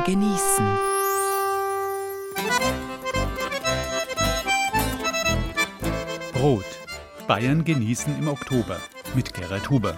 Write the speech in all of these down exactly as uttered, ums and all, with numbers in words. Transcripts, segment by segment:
genießen. Brot. Bayern genießen im Oktober mit Gerhard Huber.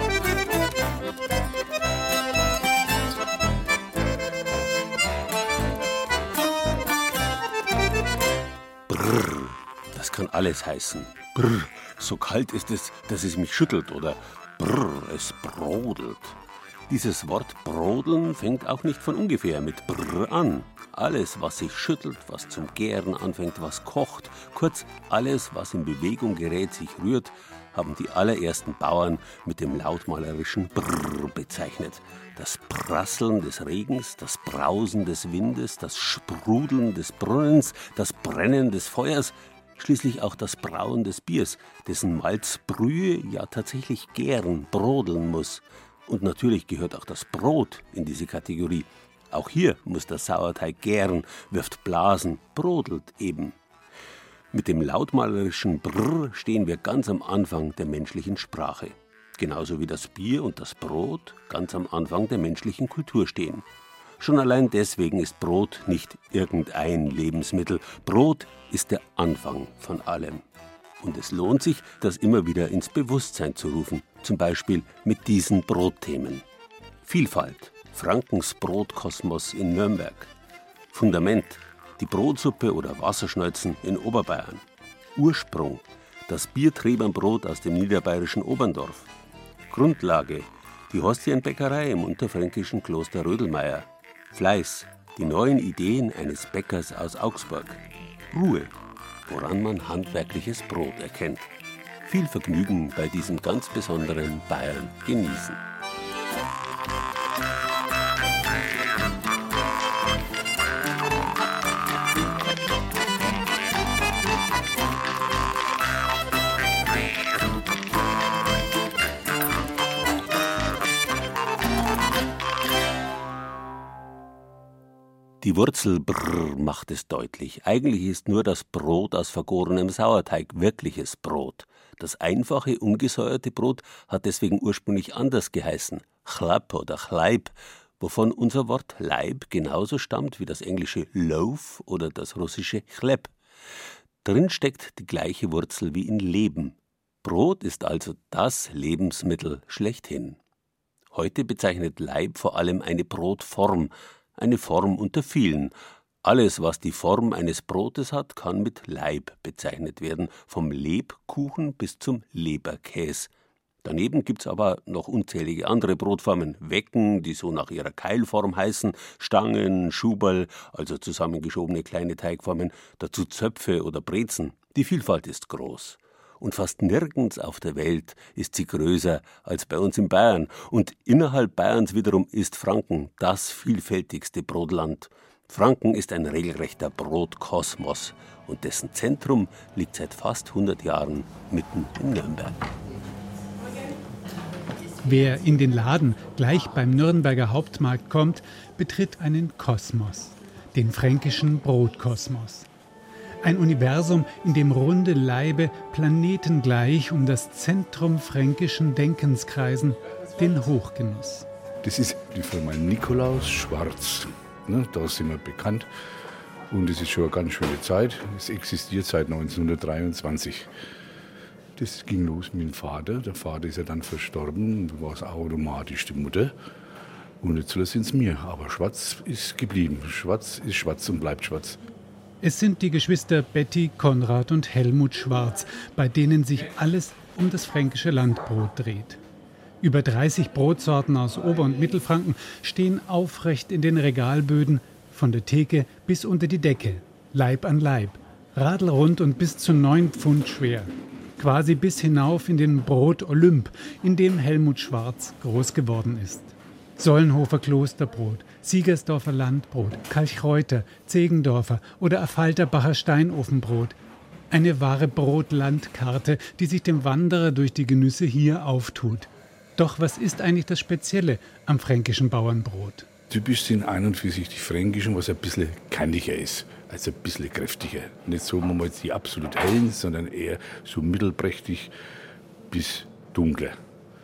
Brrr, das kann alles heißen. Brrr, so kalt ist es, dass es mich schüttelt. Oder brrr, es brodelt. Dieses Wort brodeln fängt auch nicht von ungefähr mit brrr an. Alles, was sich schüttelt, was zum Gären anfängt, was kocht, kurz alles, was in Bewegung gerät, sich rührt, haben die allerersten Bauern mit dem lautmalerischen Brrr bezeichnet. Das Prasseln des Regens, das Brausen des Windes, das Sprudeln des Brunnens, das Brennen des Feuers, schließlich auch das Brauen des Biers, dessen Malzbrühe ja tatsächlich gären, brodeln muss. Und natürlich gehört auch das Brot in diese Kategorie. Auch hier muss der Sauerteig gären, wirft Blasen, brodelt eben. Mit dem lautmalerischen Brrr stehen wir ganz am Anfang der menschlichen Sprache. Genauso wie das Bier und das Brot ganz am Anfang der menschlichen Kultur stehen. Schon allein deswegen ist Brot nicht irgendein Lebensmittel. Brot ist der Anfang von allem. Und es lohnt sich, das immer wieder ins Bewusstsein zu rufen. Zum Beispiel mit diesen Brotthemen. Vielfalt, Frankens Brotkosmos in Nürnberg. Fundament, die Brotsuppe oder Wasserschneuzen in Oberbayern. Ursprung, das Biertrebernbrot aus dem niederbayerischen Oberndorf. Grundlage, die Horstienbäckerei im unterfränkischen Kloster Rödelmeier. Fleiß, die neuen Ideen eines Bäckers aus Augsburg. Ruhe, woran man handwerkliches Brot erkennt. Viel Vergnügen bei diesem ganz besonderen Bayern genießen. Die Wurzel brrr macht es deutlich. Eigentlich ist nur das Brot aus vergorenem Sauerteig wirkliches Brot. Das einfache, ungesäuerte Brot hat deswegen ursprünglich anders geheißen. Chlap oder Chleib, wovon unser Wort Leib genauso stammt wie das englische Loaf oder das russische Chleb. Drin steckt die gleiche Wurzel wie in Leben. Brot ist also das Lebensmittel schlechthin. Heute bezeichnet Leib vor allem eine Brotform, eine Form unter vielen. Alles, was die Form eines Brotes hat, kann mit Leib bezeichnet werden, vom Lebkuchen bis zum Leberkäse. Daneben gibt's aber noch unzählige andere Brotformen. Wecken, die so nach ihrer Keilform heißen, Stangen, Schuberl, also zusammengeschobene kleine Teigformen, dazu Zöpfe oder Brezen. Die Vielfalt ist groß. Und fast nirgends auf der Welt ist sie größer als bei uns in Bayern. Und innerhalb Bayerns wiederum ist Franken das vielfältigste Brotland. Franken ist ein regelrechter Brotkosmos und dessen Zentrum liegt seit fast hundert Jahren mitten in Nürnberg. Wer in den Laden gleich beim Nürnberger Hauptmarkt kommt, betritt einen Kosmos, den fränkischen Brotkosmos. Ein Universum, in dem runde Laibe planetengleich um das Zentrum fränkischen Denkens kreisen, den Hochgenuss. Das ist die Firma Nikolaus Schwarz. Ne, da sind wir bekannt. Und es ist schon eine ganz schöne Zeit. Es existiert seit neunzehnhundertdreiundzwanzig. Das ging los mit dem Vater. Der Vater ist ja dann verstorben. Da war es automatisch die Mutter. Und jetzt sind es mir. Aber Schwarz ist geblieben. Schwarz ist schwarz und bleibt schwarz. Es sind die Geschwister Betty, Konrad und Helmut Schwarz, bei denen sich alles um das fränkische Landbrot dreht. Über dreißig Brotsorten aus Ober- und Mittelfranken stehen aufrecht in den Regalböden, von der Theke bis unter die Decke, Leib an Leib, radelrund und bis zu neun Pfund schwer. Quasi bis hinauf in den Brot-Olymp, in dem Helmut Schwarz groß geworden ist. Sollenhofer Klosterbrot, Siegersdorfer Landbrot, Kalchreuter, Zegendorfer oder Affalterbacher Steinofenbrot. Eine wahre Brotlandkarte, die sich dem Wanderer durch die Genüsse hier auftut. Doch was ist eigentlich das Spezielle am fränkischen Bauernbrot? Typisch sind ein und für sich die fränkischen, was ein bisschen kantiger ist, also ein bisschen kräftiger. Nicht so mal die absolut hellen, sondern eher so mittelprächtig bis dunkler.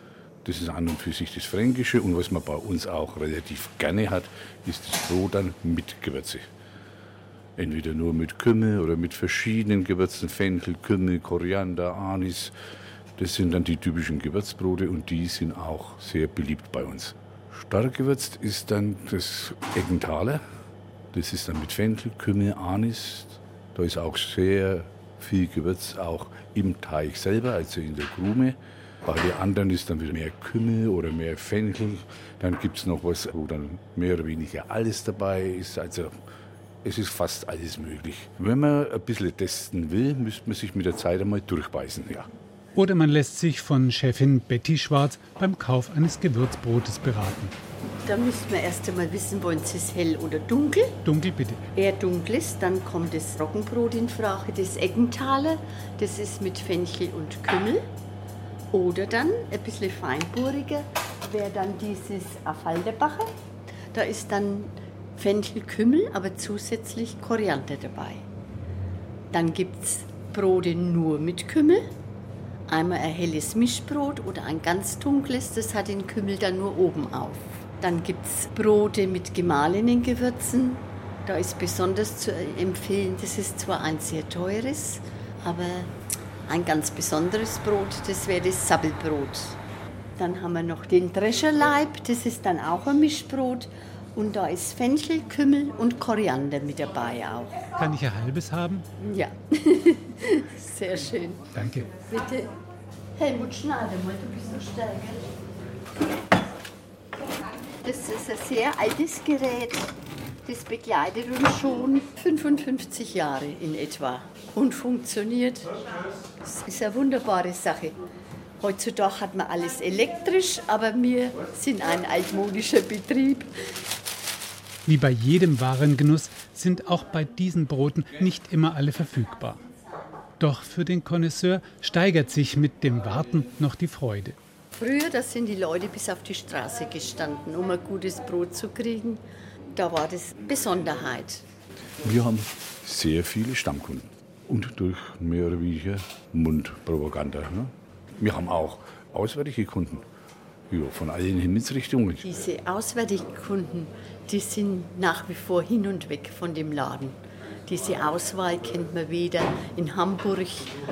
Das ist an und für sich das Fränkische. Und was man bei uns auch relativ gerne hat, ist das Brot dann mit Gewürze. Entweder nur mit Kümmel oder mit verschiedenen Gewürzen, Fenchel, Kümmel, Koriander, Anis. Das sind dann die typischen Gewürzbrote und die sind auch sehr beliebt bei uns. Stark gewürzt ist dann das Eggenthaler. Das ist dann mit Fenchel, Kümmel, Anis. Da ist auch sehr viel Gewürz auch im Teig selber, also in der Krume. Bei den anderen ist dann wieder mehr Kümmel oder mehr Fenchel. Dann gibt es noch was, wo dann mehr oder weniger alles dabei ist. Also es ist fast alles möglich. Wenn man ein bisschen testen will, müsste man sich mit der Zeit einmal durchbeißen. Ja. Oder man lässt sich von Chefin Betty Schwarz beim Kauf eines Gewürzbrotes beraten. Da müssten wir erst einmal wissen, wollen Sie es hell oder dunkel? Dunkel bitte. Eher dunkles, dann kommt das Roggenbrot in Frage, das Eggenthaler. Das ist mit Fenchel und Kümmel. Oder dann ein bisschen feinporiger wäre dann dieses Affalderbacher. Da ist dann Fenchel, Kümmel, aber zusätzlich Koriander dabei. Dann gibt es Brote nur mit Kümmel. Einmal ein helles Mischbrot oder ein ganz dunkles, das hat den Kümmel dann nur oben auf. Dann gibt es Brote mit gemahlenen Gewürzen. Da ist besonders zu empfehlen, das ist zwar ein sehr teures, aber ein ganz besonderes Brot, das wäre das Sabbelbrot. Dann haben wir noch den Drescherleib, das ist dann auch ein Mischbrot. Und da ist Fenchel, Kümmel und Koriander mit dabei auch. Kann ich ein halbes haben? Ja, sehr schön. Danke. Bitte. Helmut, schneide mal, du bist so stärker. Das ist ein sehr altes Gerät. Das begleitet uns schon fünfundfünfzig Jahre in etwa und funktioniert. Das ist eine wunderbare Sache. Heutzutage hat man alles elektrisch, aber wir sind ein altmodischer Betrieb. Wie bei jedem Warengenuss sind auch bei diesen Broten nicht immer alle verfügbar. Doch für den Connoisseur steigert sich mit dem Warten noch die Freude. Früher, da sind die Leute bis auf die Straße gestanden, um ein gutes Brot zu kriegen. Da war das Besonderheit. Wir haben sehr viele Stammkunden und durch mehr oder weniger Mundpropaganda. Ne? Wir haben auch auswärtige Kunden, ja, von allen Himmelsrichtungen. Diese auswärtigen Kunden, die sind nach wie vor hin und weg von dem Laden. Diese Auswahl kennt man weder in Hamburg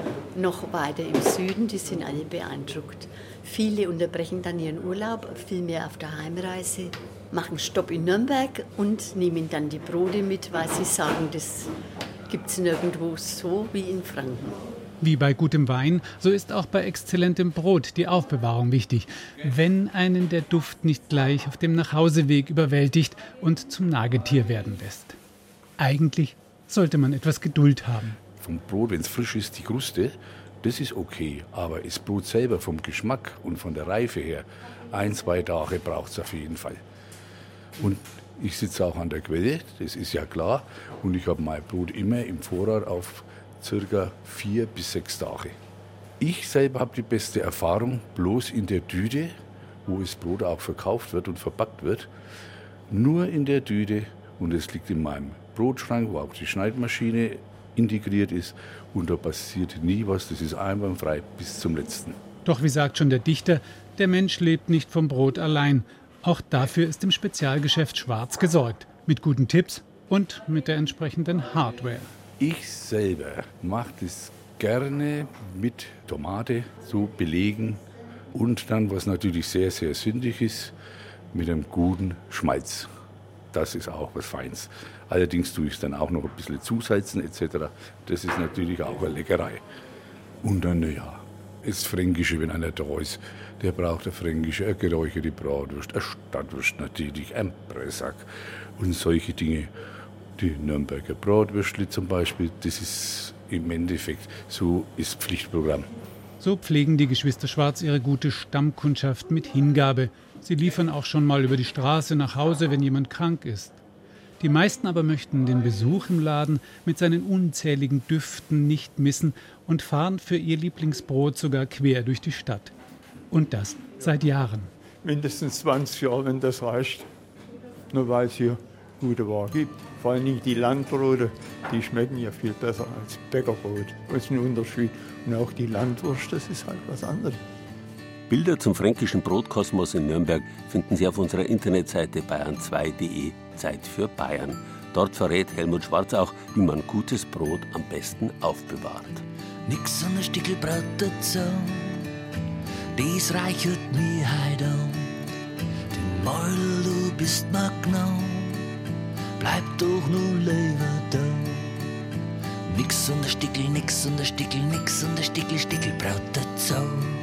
noch weiter im Süden, die sind alle beeindruckt. Viele unterbrechen dann ihren Urlaub, vielmehr auf der Heimreise, machen Stopp in Nürnberg und nehmen dann die Brote mit, weil sie sagen, das gibt es nirgendwo so wie in Franken. Wie bei gutem Wein, so ist auch bei exzellentem Brot die Aufbewahrung wichtig, wenn einen der Duft nicht gleich auf dem Nachhauseweg überwältigt und zum Nagetier werden lässt. Eigentlich sollte man etwas Geduld haben. Vom Brot, wenn es frisch ist, die Kruste, das ist okay. Aber das Brot selber vom Geschmack und von der Reife her, ein, zwei Tage braucht es auf jeden Fall. Und ich sitze auch an der Quelle, das ist ja klar. Und ich habe mein Brot immer im Vorrat auf circa vier bis sechs Tage. Ich selber habe die beste Erfahrung bloß in der Tüte, wo das Brot auch verkauft wird und verpackt wird. Nur in der Tüte und es liegt in meinem Brotschrank, wo auch die Schneidmaschine integriert ist. Und da passiert nie was, das ist einwandfrei bis zum Letzten. Doch wie sagt schon der Dichter, der Mensch lebt nicht vom Brot allein. Auch dafür ist im Spezialgeschäft Schwarz gesorgt. Mit guten Tipps und mit der entsprechenden Hardware. Ich selber mache das gerne mit Tomate so belegen und dann, was natürlich sehr, sehr sündig ist, mit einem guten Schmalz. Das ist auch was Feins. Allerdings tue ich es dann auch noch ein bisschen zusalzen et cetera. Das ist natürlich auch eine Leckerei. Und dann, ja, das Fränkische, wenn einer da ist, der braucht eine fränkische, eine geräucherte Bratwurst, eine Stadtwurst natürlich, ein Pressack und solche Dinge. Die Nürnberger Bratwürstli zum Beispiel, das ist im Endeffekt so ist Pflichtprogramm. So pflegen die Geschwister Schwarz ihre gute Stammkundschaft mit Hingabe. Sie liefern auch schon mal über die Straße nach Hause, wenn jemand krank ist. Die meisten aber möchten den Besuch im Laden mit seinen unzähligen Düften nicht missen und fahren für ihr Lieblingsbrot sogar quer durch die Stadt. Und das seit Jahren. Mindestens zwanzig Jahre, wenn das reicht. Nur weil es hier gute Ware gibt. Vor allem die Landbrote, die schmecken ja viel besser als Bäckerbrot. Das ist ein Unterschied. Und auch die Landwurst, das ist halt was anderes. Bilder zum fränkischen Brotkosmos in Nürnberg finden Sie auf unserer Internetseite bayern zwei punkt de, Zeit für Bayern. Dort verrät Helmut Schwarz auch, wie man gutes Brot am besten aufbewahrt. Nix an der Stickelbrot dazu, das reichert mich heut an. Den Mäuel, du bist mir genommen, bleib doch nur lieber da. Nix an der Stickel, nix an der Stickel, nix an der Stickel, Stickelbrot dazu.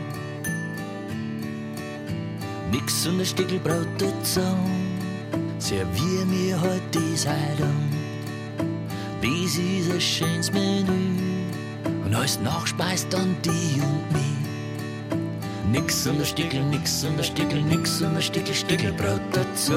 Nix an der Stickelbrot dazu, servier mir heut das heut an. Das ist ein schönes Menü. Und als Nachspeis dann die und mich. Nix an der Stickel, nix an der Stickel, nix an der Stickel, Stickelbrot dazu.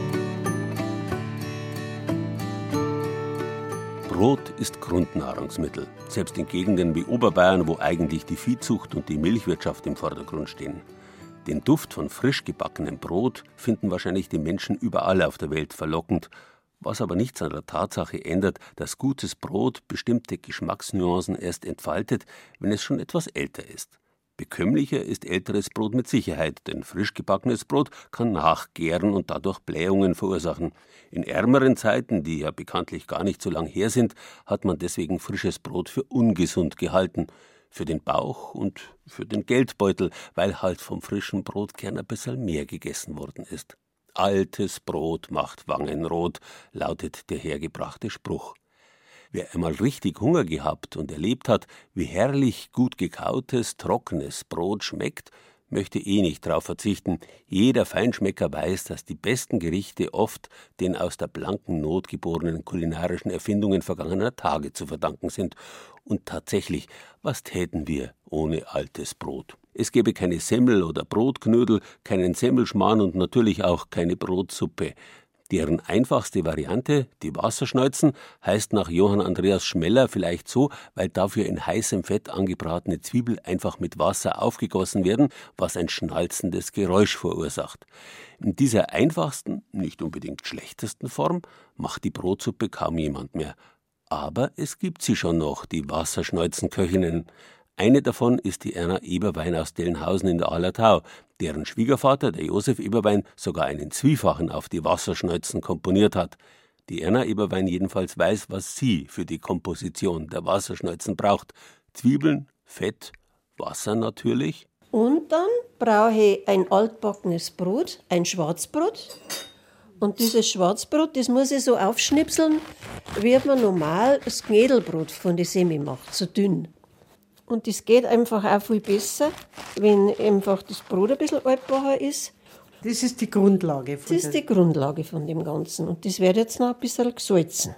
Brot ist Grundnahrungsmittel, selbst in Gegenden wie Oberbayern, wo eigentlich die Viehzucht und die Milchwirtschaft im Vordergrund stehen. Den Duft von frisch gebackenem Brot finden wahrscheinlich die Menschen überall auf der Welt verlockend, was aber nichts an der Tatsache ändert, dass gutes Brot bestimmte Geschmacksnuancen erst entfaltet, wenn es schon etwas älter ist. Bekömmlicher ist älteres Brot mit Sicherheit, denn frisch gebackenes Brot kann nachgären und dadurch Blähungen verursachen. In ärmeren Zeiten, die ja bekanntlich gar nicht so lang her sind, hat man deswegen frisches Brot für ungesund gehalten. Für den Bauch und für den Geldbeutel, weil halt vom frischen Brot gern ein bisschen mehr gegessen worden ist. Altes Brot macht Wangen rot, lautet der hergebrachte Spruch. Wer einmal richtig Hunger gehabt und erlebt hat, wie herrlich gut gekautes, trockenes Brot schmeckt, möchte eh nicht darauf verzichten. Jeder Feinschmecker weiß, dass die besten Gerichte oft den aus der blanken Not geborenen kulinarischen Erfindungen vergangener Tage zu verdanken sind. Und tatsächlich, was täten wir ohne altes Brot? Es gäbe keine Semmel oder Brotknödel, keinen Semmelschmarrn und natürlich auch keine Brotsuppe. Deren einfachste Variante, die Wasserschneuzen, heißt nach Johann Andreas Schmeller vielleicht so, weil dafür in heißem Fett angebratene Zwiebel einfach mit Wasser aufgegossen werden, was ein schnalzendes Geräusch verursacht. In dieser einfachsten, nicht unbedingt schlechtesten Form macht die Brotsuppe kaum jemand mehr. Aber es gibt sie schon noch, die Wasserschneuzenköchinnen. Eine davon ist die Erna Eberwein aus Dellenhausen in der Hallertau, deren Schwiegervater, der Josef Eberwein, sogar einen Zwiefachen auf die Wasserschneuzen komponiert hat. Die Erna Eberwein jedenfalls weiß, was sie für die Komposition der Wasserschneuzen braucht. Zwiebeln, Fett, Wasser natürlich. Und dann brauche ich ein altbackenes Brot, ein Schwarzbrot. Und dieses Schwarzbrot, das muss ich so aufschnipseln, wie man normal das Knädelbrot von der Semi macht, so dünn. Und das geht einfach auch viel besser, wenn einfach das Brot ein bisschen altbacher ist. Das ist die Grundlage von Das ist die Grundlage von dem Ganzen. Und das wird jetzt noch ein bisschen gesalzen.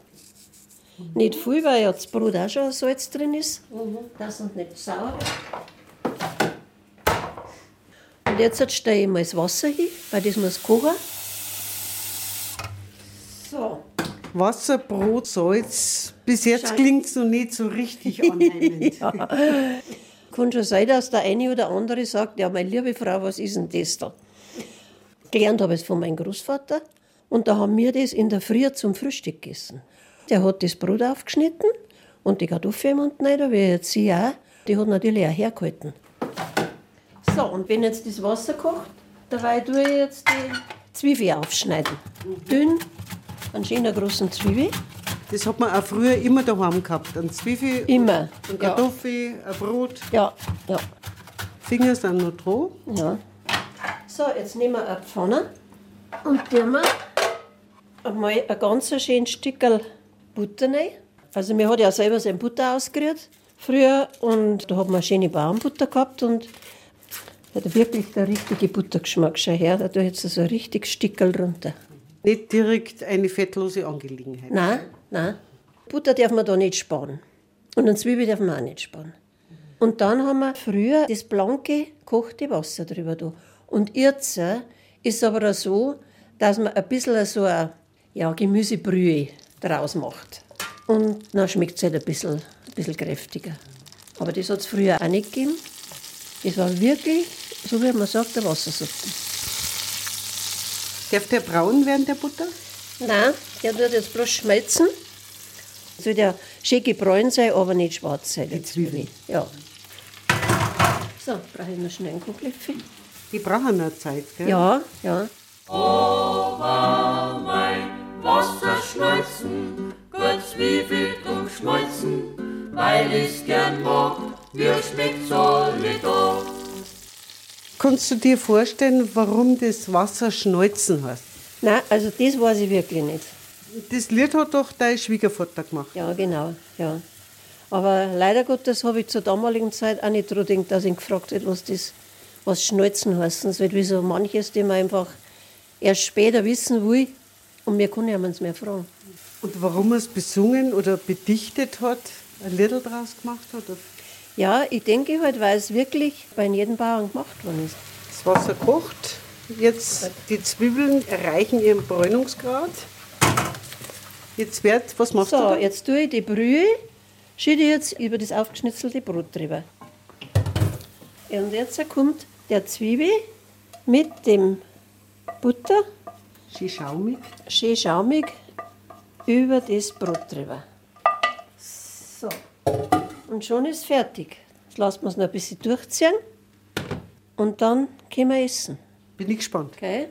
Mhm. Nicht viel, weil ja das Brot auch schon Salz drin ist. Mhm. Das ist nicht sauer. Und jetzt stelle ich mal das Wasser hin, weil das muss kochen. So. Wasser, Brot, Salz. Bis jetzt klingt es noch nicht so richtig anheimend. Ja. Kann schon sein, dass der eine oder andere sagt, ja, meine liebe Frau, was ist denn das da? Gelernt habe ich es von meinem Großvater. Und da haben wir das in der Früh zum Frühstück gegessen. Der hat das Brot aufgeschnitten und die Kartoffeln im Mund rein, da wie jetzt sie auch. Die hat natürlich auch hergehalten. So, und wenn jetzt das Wasser kocht, dabei tue ich jetzt die Zwiebel aufschneiden. Dünn. Einen schönen großen Zwiebel. Das hat man auch früher immer daheim gehabt. Eine Zwiebel, immer. eine Kartoffel, ja. Ein Brot. Ja, ja. Finger sind noch dran. Ja. So, jetzt nehmen wir eine Pfanne und tun wir einmal ein ganz schönes Stückchen Butter rein. Also wir hatten ja selber seine Butter ausgerührt früher und da hat man eine schöne Bauernbutter gehabt und hat wirklich der richtige Buttergeschmack schon her. Da tue ich jetzt so ein richtiges Stückchen runter. Nicht direkt eine fettlose Angelegenheit. Nein, nein. Butter darf man da nicht sparen. Und eine Zwiebel darf man auch nicht sparen. Und dann haben wir früher das blanke, gekochte Wasser drüber da. Und jetzt ist es aber auch so, dass man ein bisschen so eine ja, Gemüsebrühe draus macht. Und dann schmeckt es halt ein bisschen, ein bisschen kräftiger. Aber das hat es früher auch nicht gegeben. Das war wirklich, so wie man sagt, eine Wassersuppe. Darf der braun werden, der Butter? Nein, der tut jetzt bloß schmelzen. Soll der schön gebräunt sein, aber nicht schwarz sein. Die Zwiebel. Ja. So, brauche ich noch schnell einen Kochlöffel. Die brauchen noch Zeit, gell? Ja, ja. Over mein Wasserschnolzen, kurz wie wild und schmolzen, weil ich's gern mag, mir schmeckt's alle da. Kannst du dir vorstellen, warum das Wasser Schnolzen heißt? Nein, also das weiß ich wirklich nicht. Das Lied hat doch dein Schwiegervater gemacht. Ja, genau, ja. Aber leider Gottes habe ich zur damaligen Zeit auch nicht daran gedacht, dass ich ihn gefragt hätte, was das, was Schnolzen heißt. Es wird wie so manches, das man einfach erst später wissen will und wir können ja uns mehr fragen. Und warum er es besungen oder bedichtet hat, ein Lied draus gemacht hat? Ja, ich denke halt, weil es wirklich bei jedem Bauern gemacht worden ist. Das Wasser kocht. Jetzt die Zwiebeln erreichen ihren Bräunungsgrad. Jetzt wird, was machst so, du da? So, jetzt tue ich die Brühe, schütte jetzt über das aufgeschnitzelte Brot drüber. Und jetzt kommt der Zwiebel mit dem Butter, schön schaumig, schön schaumig über das Brot drüber. So, und schon ist fertig. Jetzt lassen wir es noch ein bisschen durchziehen und dann können wir essen. Bin ich gespannt. Okay.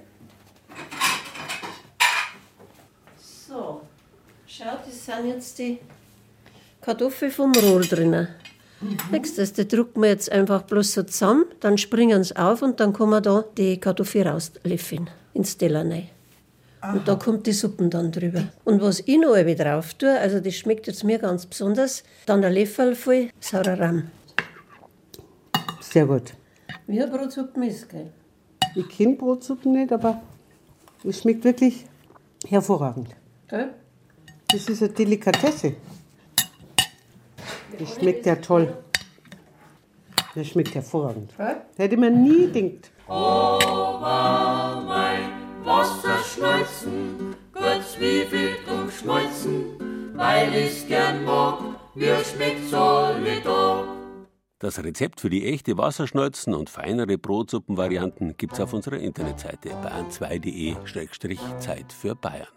So, schaut, das sind jetzt die Kartoffeln vom Rohr drinnen. Nächstes, die drucken wir jetzt einfach bloß so zusammen, dann springen sie auf und dann kann man da die Kartoffel rauslöffeln ins Teller rein. Und da kommt die Suppe dann drüber. Und was ich noch wieder drauf tue, also das schmeckt jetzt mir ganz besonders, dann ein Löffel voll saurer Rahm. Sehr gut. Wie eine Brotsuppe ist, gell? Ich kenne Brotsuppen nicht, aber es schmeckt wirklich hervorragend. Gell? Das ist eine Delikatesse. Das schmeckt ja toll. Das schmeckt hervorragend. Gell? Hätte man nie gedacht. Over mein Wasserschnolzen, kurz wie wild und schmolzen, weil ich's gern mag, mir schmeckt's alle da. Das Rezept für die echte Wasserschnolzen und feinere Brotsuppenvarianten gibt's auf unserer Internetseite bayern zwei punkt de Schrägstrich Zeit für Bayern.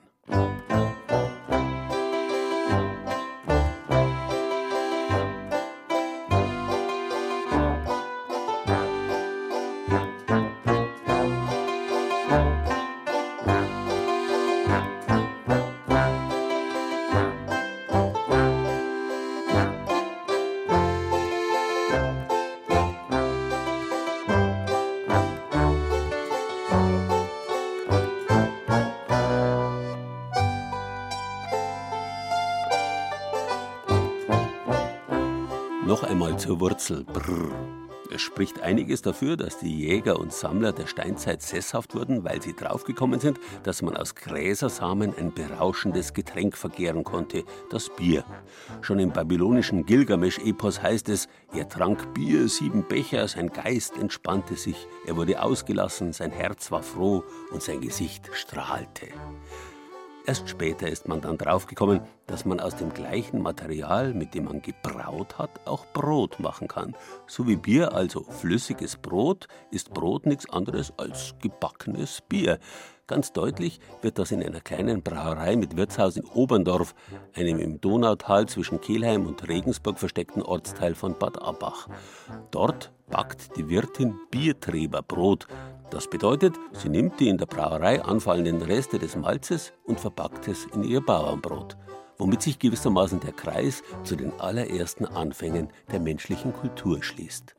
Noch einmal zur Wurzel. Brrr. Es spricht einiges dafür, dass die Jäger und Sammler der Steinzeit sesshaft wurden, weil sie draufgekommen sind, dass man aus Gräsersamen ein berauschendes Getränk vergären konnte, das Bier. Schon im babylonischen Gilgamesch-Epos heißt es, er trank Bier, sieben Becher, sein Geist entspannte sich, er wurde ausgelassen, sein Herz war froh und sein Gesicht strahlte. Erst später ist man dann draufgekommen, dass man aus dem gleichen Material, mit dem man gebraut hat, auch Brot machen kann. So wie Bier, also flüssiges Brot, ist Brot nichts anderes als gebackenes Bier. Ganz deutlich wird das in einer kleinen Brauerei mit Wirtshaus in Oberndorf, einem im Donautal zwischen Kelheim und Regensburg versteckten Ortsteil von Bad Abbach. Dort backt die Wirtin Biertreberbrot. Das bedeutet, sie nimmt die in der Brauerei anfallenden Reste des Malzes und verpackt es in ihr Bauernbrot, womit sich gewissermaßen der Kreis zu den allerersten Anfängen der menschlichen Kultur schließt.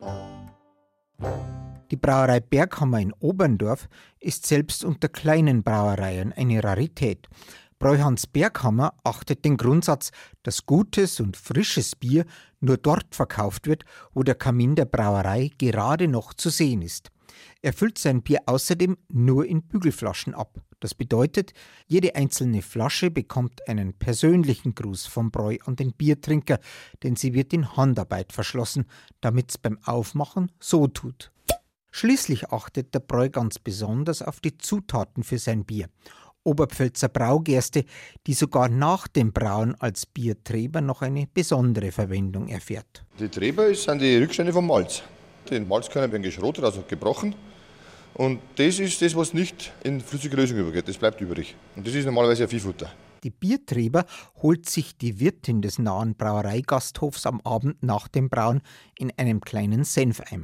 Die Brauerei Berghammer in Oberndorf ist selbst unter kleinen Brauereien eine Rarität. Bräuhans Berghammer achtet den Grundsatz, dass gutes und frisches Bier nur dort verkauft wird, wo der Kamin der Brauerei gerade noch zu sehen ist. Er füllt sein Bier außerdem nur in Bügelflaschen ab. Das bedeutet, jede einzelne Flasche bekommt einen persönlichen Gruß vom Bräu an den Biertrinker, denn sie wird in Handarbeit verschlossen, damit's beim Aufmachen so tut. Schließlich achtet der Bräu ganz besonders auf die Zutaten für sein Bier. Oberpfälzer Braugerste, die sogar nach dem Brauen als Biertreber noch eine besondere Verwendung erfährt. Die Treber sind die Rückstände vom Malz. Den Malzkörner werden geschrotet, also gebrochen. Und das ist das, was nicht in flüssige Lösung übergeht. Das bleibt übrig. Und das ist normalerweise ein Viehfutter. Die Biertreber holt sich die Wirtin des nahen Brauereigasthofs am Abend nach dem Brauen in einem kleinen Senfeimer.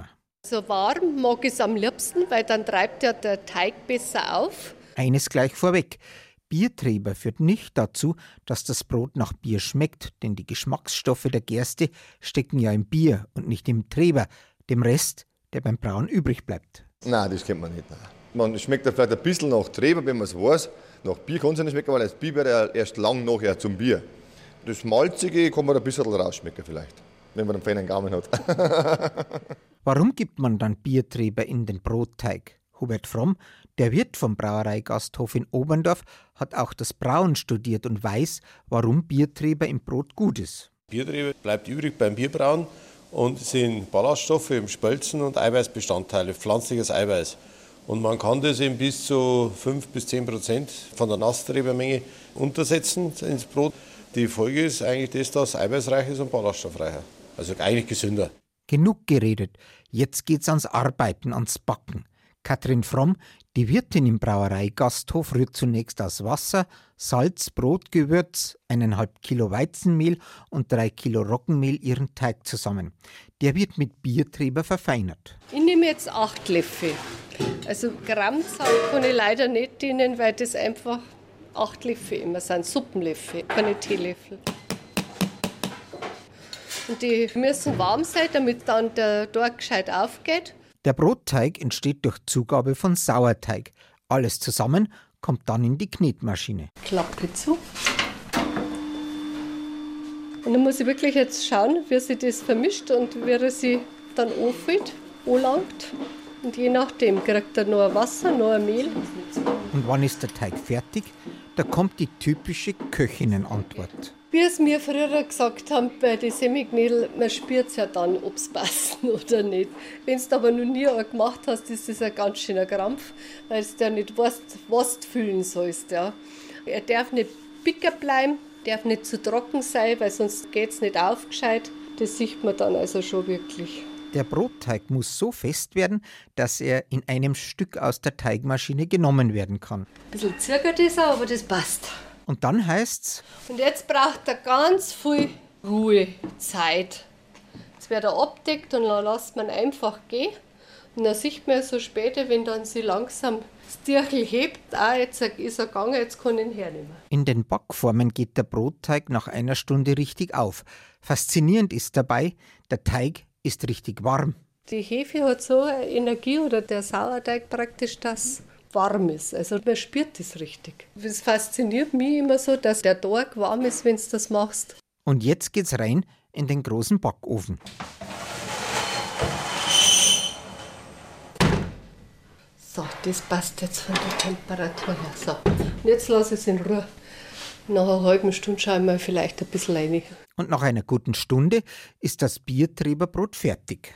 So warm mag ich es am liebsten, weil dann treibt ja der Teig besser auf. Eines gleich vorweg. Biertreber führt nicht dazu, dass das Brot nach Bier schmeckt, denn die Geschmacksstoffe der Gerste stecken ja im Bier und nicht im Treber, dem Rest, der beim Brauen übrig bleibt. Nein, das kennt man nicht. Nein. Man schmeckt ja vielleicht ein bisschen nach Treber, wenn man es weiß. Nach Bier kann es nicht schmecken, weil das Bier wird ja erst lang nachher zum Bier. Das Malzige kann man ein bisschen rausschmecken vielleicht, wenn man einen feinen Gaumen hat. Warum gibt man dann Biertreber in den Brotteig? Hubert Fromm, der Wirt vom Brauereigasthof in Oberndorf, hat auch das Brauen studiert und weiß, warum Biertreber im Brot gut ist. Biertreber bleibt übrig beim Bierbrauen und sind Ballaststoffe im Spölzen und Eiweißbestandteile, pflanzliches Eiweiß. Und man kann das eben bis zu fünf bis zehn Prozent von der Nasstrebermenge untersetzen ins Brot. Die Folge ist eigentlich das, dass es eiweißreich ist und ballaststoffreich. Also eigentlich gesünder. Genug geredet. Jetzt geht's ans Arbeiten, ans Backen. Katrin Fromm, die Wirtin im Brauereigasthof, rührt zunächst aus Wasser, Salz, Brotgewürz, eineinhalb Kilo Weizenmehl und drei Kilo Roggenmehl ihren Teig zusammen. Der wird mit Biertreber verfeinert. Ich nehme jetzt acht Löffel. Also Grammzahl kann ich leider nicht dienen, weil das einfach acht Löffel immer sind, Suppenlöffel, keine Teelöffel. Und die müssen warm sein, damit dann der Teig gescheit aufgeht. Der Brotteig entsteht durch Zugabe von Sauerteig. Alles zusammen kommt dann in die Knetmaschine. Klappe zu. Und dann muss ich wirklich jetzt schauen, wie sich das vermischt und wie er sich dann anfüllt, anlangt. Und je nachdem kriegt er noch ein Wasser, noch ein Mehl. Und wann ist der Teig fertig? Da kommt die typische Köchinnenantwort. Wie es mir früher gesagt haben bei den Semiknädel, man spürt es ja dann, ob es passt oder nicht. Wenn du es aber noch nie gemacht hast, ist das ein ganz schöner Krampf, weil du ja nicht weißt, was du füllen sollst. Ja. Er darf nicht bicker bleiben, darf nicht zu trocken sein, weil sonst geht es nicht aufgescheit. Das sieht man dann also schon wirklich. Der Brotteig muss so fest werden, dass er in einem Stück aus der Teigmaschine genommen werden kann. Ein bisschen zirkelt ist er, aber das passt. Und dann heißt's: Und jetzt braucht er ganz viel Ruhezeit. Jetzt wird er abdeckt und dann lässt man einfach gehen. Und dann sieht man so später, wenn dann sie langsam das Tierchen hebt, ah, jetzt ist er gegangen, jetzt kann ich ihn hernehmen. In den Backformen geht der Brotteig nach einer Stunde richtig auf. Faszinierend ist dabei, der Teig ist richtig warm. Die Hefe hat so eine Energie, oder der Sauerteig praktisch, dass warm ist. Also man spürt das richtig. Es fasziniert mich immer so, dass der Teig warm ist, wenn du das machst. Und jetzt geht's rein in den großen Backofen. So, das passt jetzt von der Temperatur her. So, und jetzt lasse ich es in Ruhe. Nach einer halben Stunde schaue ich mal vielleicht ein bisschen rein. Und nach einer guten Stunde ist das Biertreberbrot fertig.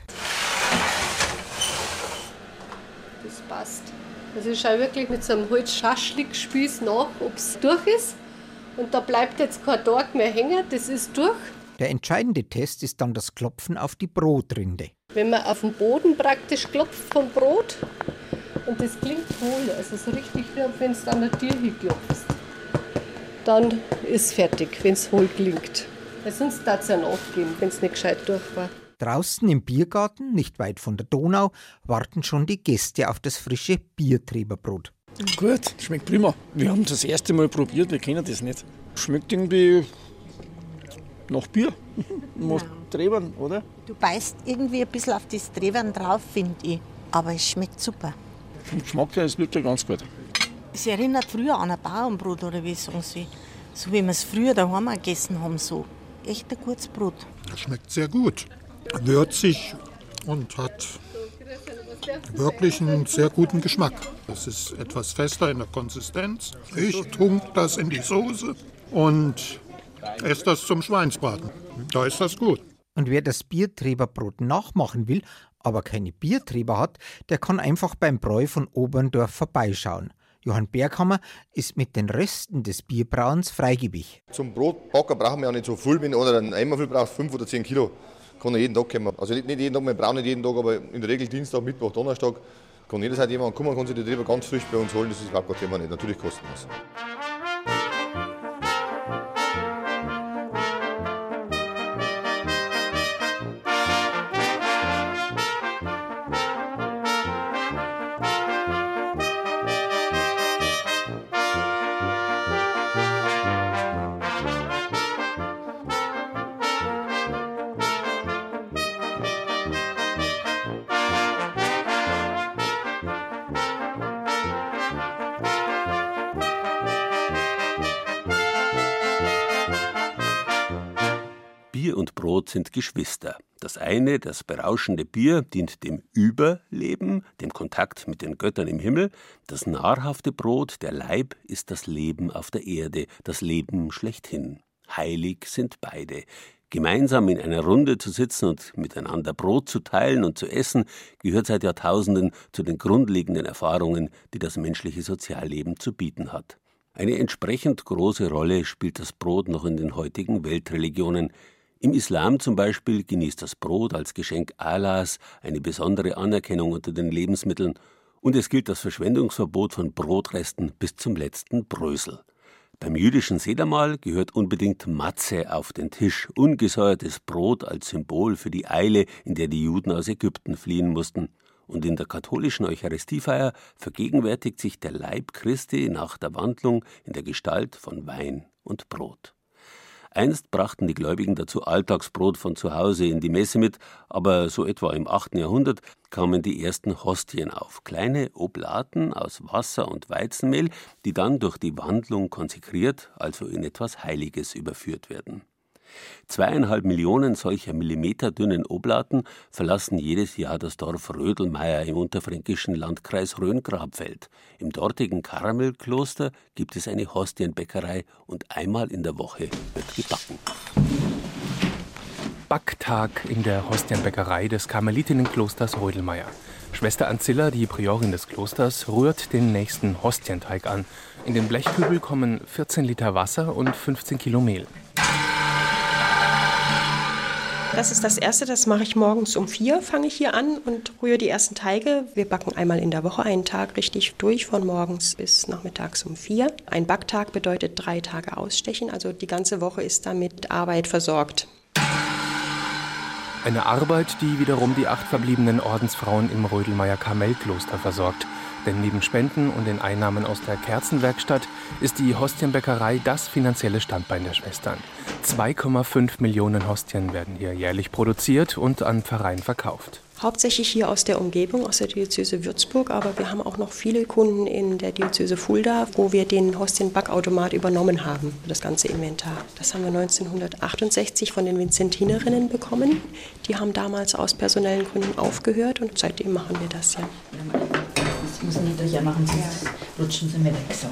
Das passt. Also ich schaue wirklich mit so einem Holz-Schaschlik-Spieß nach, ob es durch ist. Und da bleibt jetzt kein Tag mehr hängen, das ist durch. Der entscheidende Test ist dann das Klopfen auf die Brotrinde. Wenn man auf den Boden praktisch klopft vom Brot, und das klingt hohl, also so richtig wie wenn es an der Tür hinklopfst, dann ist es fertig, wenn es hohl klingt. Weil sonst darf es ja nachgehen, wenn es nicht gescheit durch war. Draußen im Biergarten, nicht weit von der Donau, warten schon die Gäste auf das frische Biertreberbrot. Gut, schmeckt prima. Wir haben das erste Mal probiert, wir kennen das nicht. Schmeckt irgendwie nach Bier. Nach Trebern, oder? Du beißt irgendwie ein bisschen auf das Trebern drauf, finde ich. Aber es schmeckt super. Vom Geschmack her ist es wirklich ganz gut. Es erinnert früher an ein Bauernbrot, oder wie sagen Sie? So wie wir es früher daheim gegessen haben, so. Echt ein gutes Brot. Das schmeckt sehr gut. Würzig und hat wirklich einen sehr guten Geschmack. Es ist etwas fester in der Konsistenz. Ich tunke das in die Soße und esse das zum Schweinsbraten. Da ist das gut. Und wer das Biertreberbrot nachmachen will, aber keine Biertreber hat, der kann einfach beim Bräu von Oberndorf vorbeischauen. Johann Berghammer ist mit den Resten des Bierbrauens Freigebig. Zum Brotbacken brauchen wir ja nicht so viel. Wenn einer einen Eimer viel braucht, fünf oder zehn Kilo, kann er jeden Tag kommen. Also nicht jeden Tag, wir brauchen nicht jeden Tag, aber in der Regel Dienstag, Mittwoch, Donnerstag kann jederzeit jemand kommen, kann sich die Treber ganz frisch bei uns holen. Das ist überhaupt kein Thema nicht. Natürlich kostenlos. Bier und Brot sind Geschwister. Das eine, das berauschende Bier, dient dem Überleben, dem Kontakt mit den Göttern im Himmel. Das nahrhafte Brot, der Leib, ist das Leben auf der Erde, das Leben schlechthin. Heilig sind beide. Gemeinsam in einer Runde zu sitzen und miteinander Brot zu teilen und zu essen, gehört seit Jahrtausenden zu den grundlegenden Erfahrungen, die das menschliche Sozialleben zu bieten hat. Eine entsprechend große Rolle spielt das Brot noch in den heutigen Weltreligionen. Im Islam zum Beispiel genießt das Brot als Geschenk Allahs eine besondere Anerkennung unter den Lebensmitteln und es gilt das Verschwendungsverbot von Brotresten bis zum letzten Brösel. Beim jüdischen Sedermahl gehört unbedingt Matze auf den Tisch, ungesäuertes Brot als Symbol für die Eile, in der die Juden aus Ägypten fliehen mussten. Und in der katholischen Eucharistiefeier vergegenwärtigt sich der Leib Christi nach der Wandlung in der Gestalt von Wein und Brot. Einst brachten die Gläubigen dazu Alltagsbrot von zu Hause in die Messe mit, aber so etwa im achten Jahrhundert kamen die ersten Hostien auf, kleine Oblaten aus Wasser und Weizenmehl, die dann durch die Wandlung konsekriert, also in etwas Heiliges überführt werden. Zweieinhalb Millionen solcher millimeterdünnen Oblaten verlassen jedes Jahr das Dorf Rödelmeier im unterfränkischen Landkreis Rhön-Grabfeld. Im dortigen Karmelkloster gibt es eine Hostienbäckerei und einmal in der Woche wird gebacken. Backtag in der Hostienbäckerei des Karmelitinnenklosters Rödelmeier. Schwester Ancilla, die Priorin des Klosters, rührt den nächsten Hostienteig an. In den Blechkübel kommen vierzehn Liter Wasser und fünfzehn Kilo Mehl. Das ist das Erste, das mache ich morgens um vier, fange ich hier an und rühre die ersten Teige. Wir backen einmal in der Woche einen Tag richtig durch, von morgens bis nachmittags um vier. Ein Backtag bedeutet drei Tage ausstechen, also die ganze Woche ist damit Arbeit versorgt. Eine Arbeit, die wiederum die acht verbliebenen Ordensfrauen im Rödelmeier Karmelkloster versorgt. Denn neben Spenden und den Einnahmen aus der Kerzenwerkstatt ist die Hostienbäckerei das finanzielle Standbein der Schwestern. zwei Komma fünf Millionen Hostien werden hier jährlich produziert und an Pfarreien verkauft. Hauptsächlich hier aus der Umgebung, aus der Diözese Würzburg, aber wir haben auch noch viele Kunden in der Diözese Fulda, wo wir den Hostienbackautomat übernommen haben, das ganze Inventar. Das haben wir neunzehnhundertachtundsechzig von den Vinzentinerinnen bekommen. Die haben damals aus personellen Gründen aufgehört und seitdem machen wir das, ja. Das müssen die durch ja machen, sonst rutschen sie mir weg. So.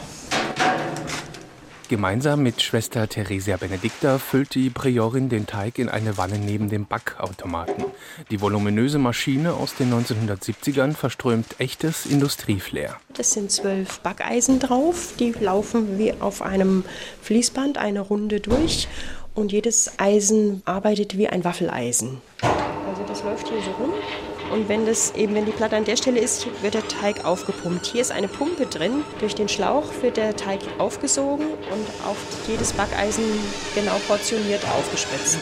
Gemeinsam mit Schwester Theresia Benedicta füllt die Priorin den Teig in eine Wanne neben dem Backautomaten. Die voluminöse Maschine aus den neunzehnhundertsiebzigern verströmt echtes Industrieflair. Das sind zwölf Backeisen drauf, die laufen wie auf einem Fließband eine Runde durch und jedes Eisen arbeitet wie ein Waffeleisen. Also das läuft hier so rum. Und wenn, das eben, wenn die Platte an der Stelle ist, wird der Teig aufgepumpt. Hier ist eine Pumpe drin. Durch den Schlauch wird der Teig aufgesogen und auf jedes Backeisen genau portioniert aufgespritzt.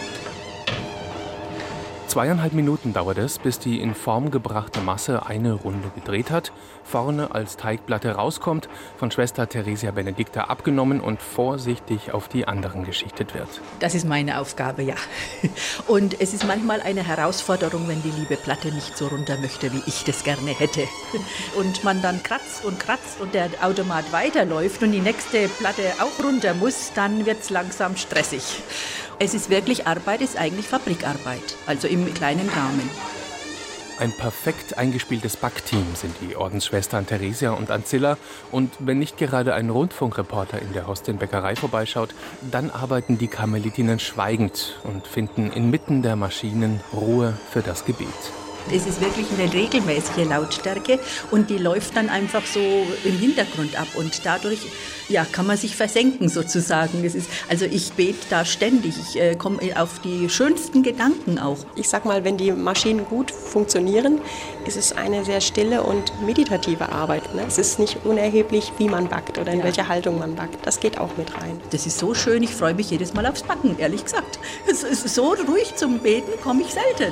Zweieinhalb Minuten dauert es, bis die in Form gebrachte Masse eine Runde gedreht hat, vorne als Teigplatte rauskommt, von Schwester Theresia Benedicta abgenommen und vorsichtig auf die anderen geschichtet wird. Das ist meine Aufgabe, ja. Und es ist manchmal eine Herausforderung, wenn die liebe Platte nicht so runter möchte, wie ich das gerne hätte. Und man dann kratzt und kratzt und der Automat weiterläuft und die nächste Platte auch runter muss, dann wird es langsam stressig. Es ist wirklich Arbeit, ist eigentlich Fabrikarbeit, also im kleinen Rahmen. Ein perfekt eingespieltes Backteam sind die Ordensschwestern Theresia und Ancilla. Und wenn nicht gerade ein Rundfunkreporter in der Hostienbäckerei vorbeischaut, dann arbeiten die Karmelitinnen schweigend und finden inmitten der Maschinen Ruhe für das Gebet. Es ist wirklich eine regelmäßige Lautstärke und die läuft dann einfach so im Hintergrund ab und dadurch ja, kann man sich versenken sozusagen. Es ist, also ich bete da ständig, ich äh, komme auf die schönsten Gedanken auch. Ich sag mal, wenn die Maschinen gut funktionieren, ist es eine sehr stille und meditative Arbeit. Ne? Es ist nicht unerheblich, wie man backt oder in ja. welcher Haltung man backt. Das geht auch mit rein. Das ist so schön, ich freue mich jedes Mal aufs Backen, ehrlich gesagt. Es ist so ruhig zum Beten komme ich selten.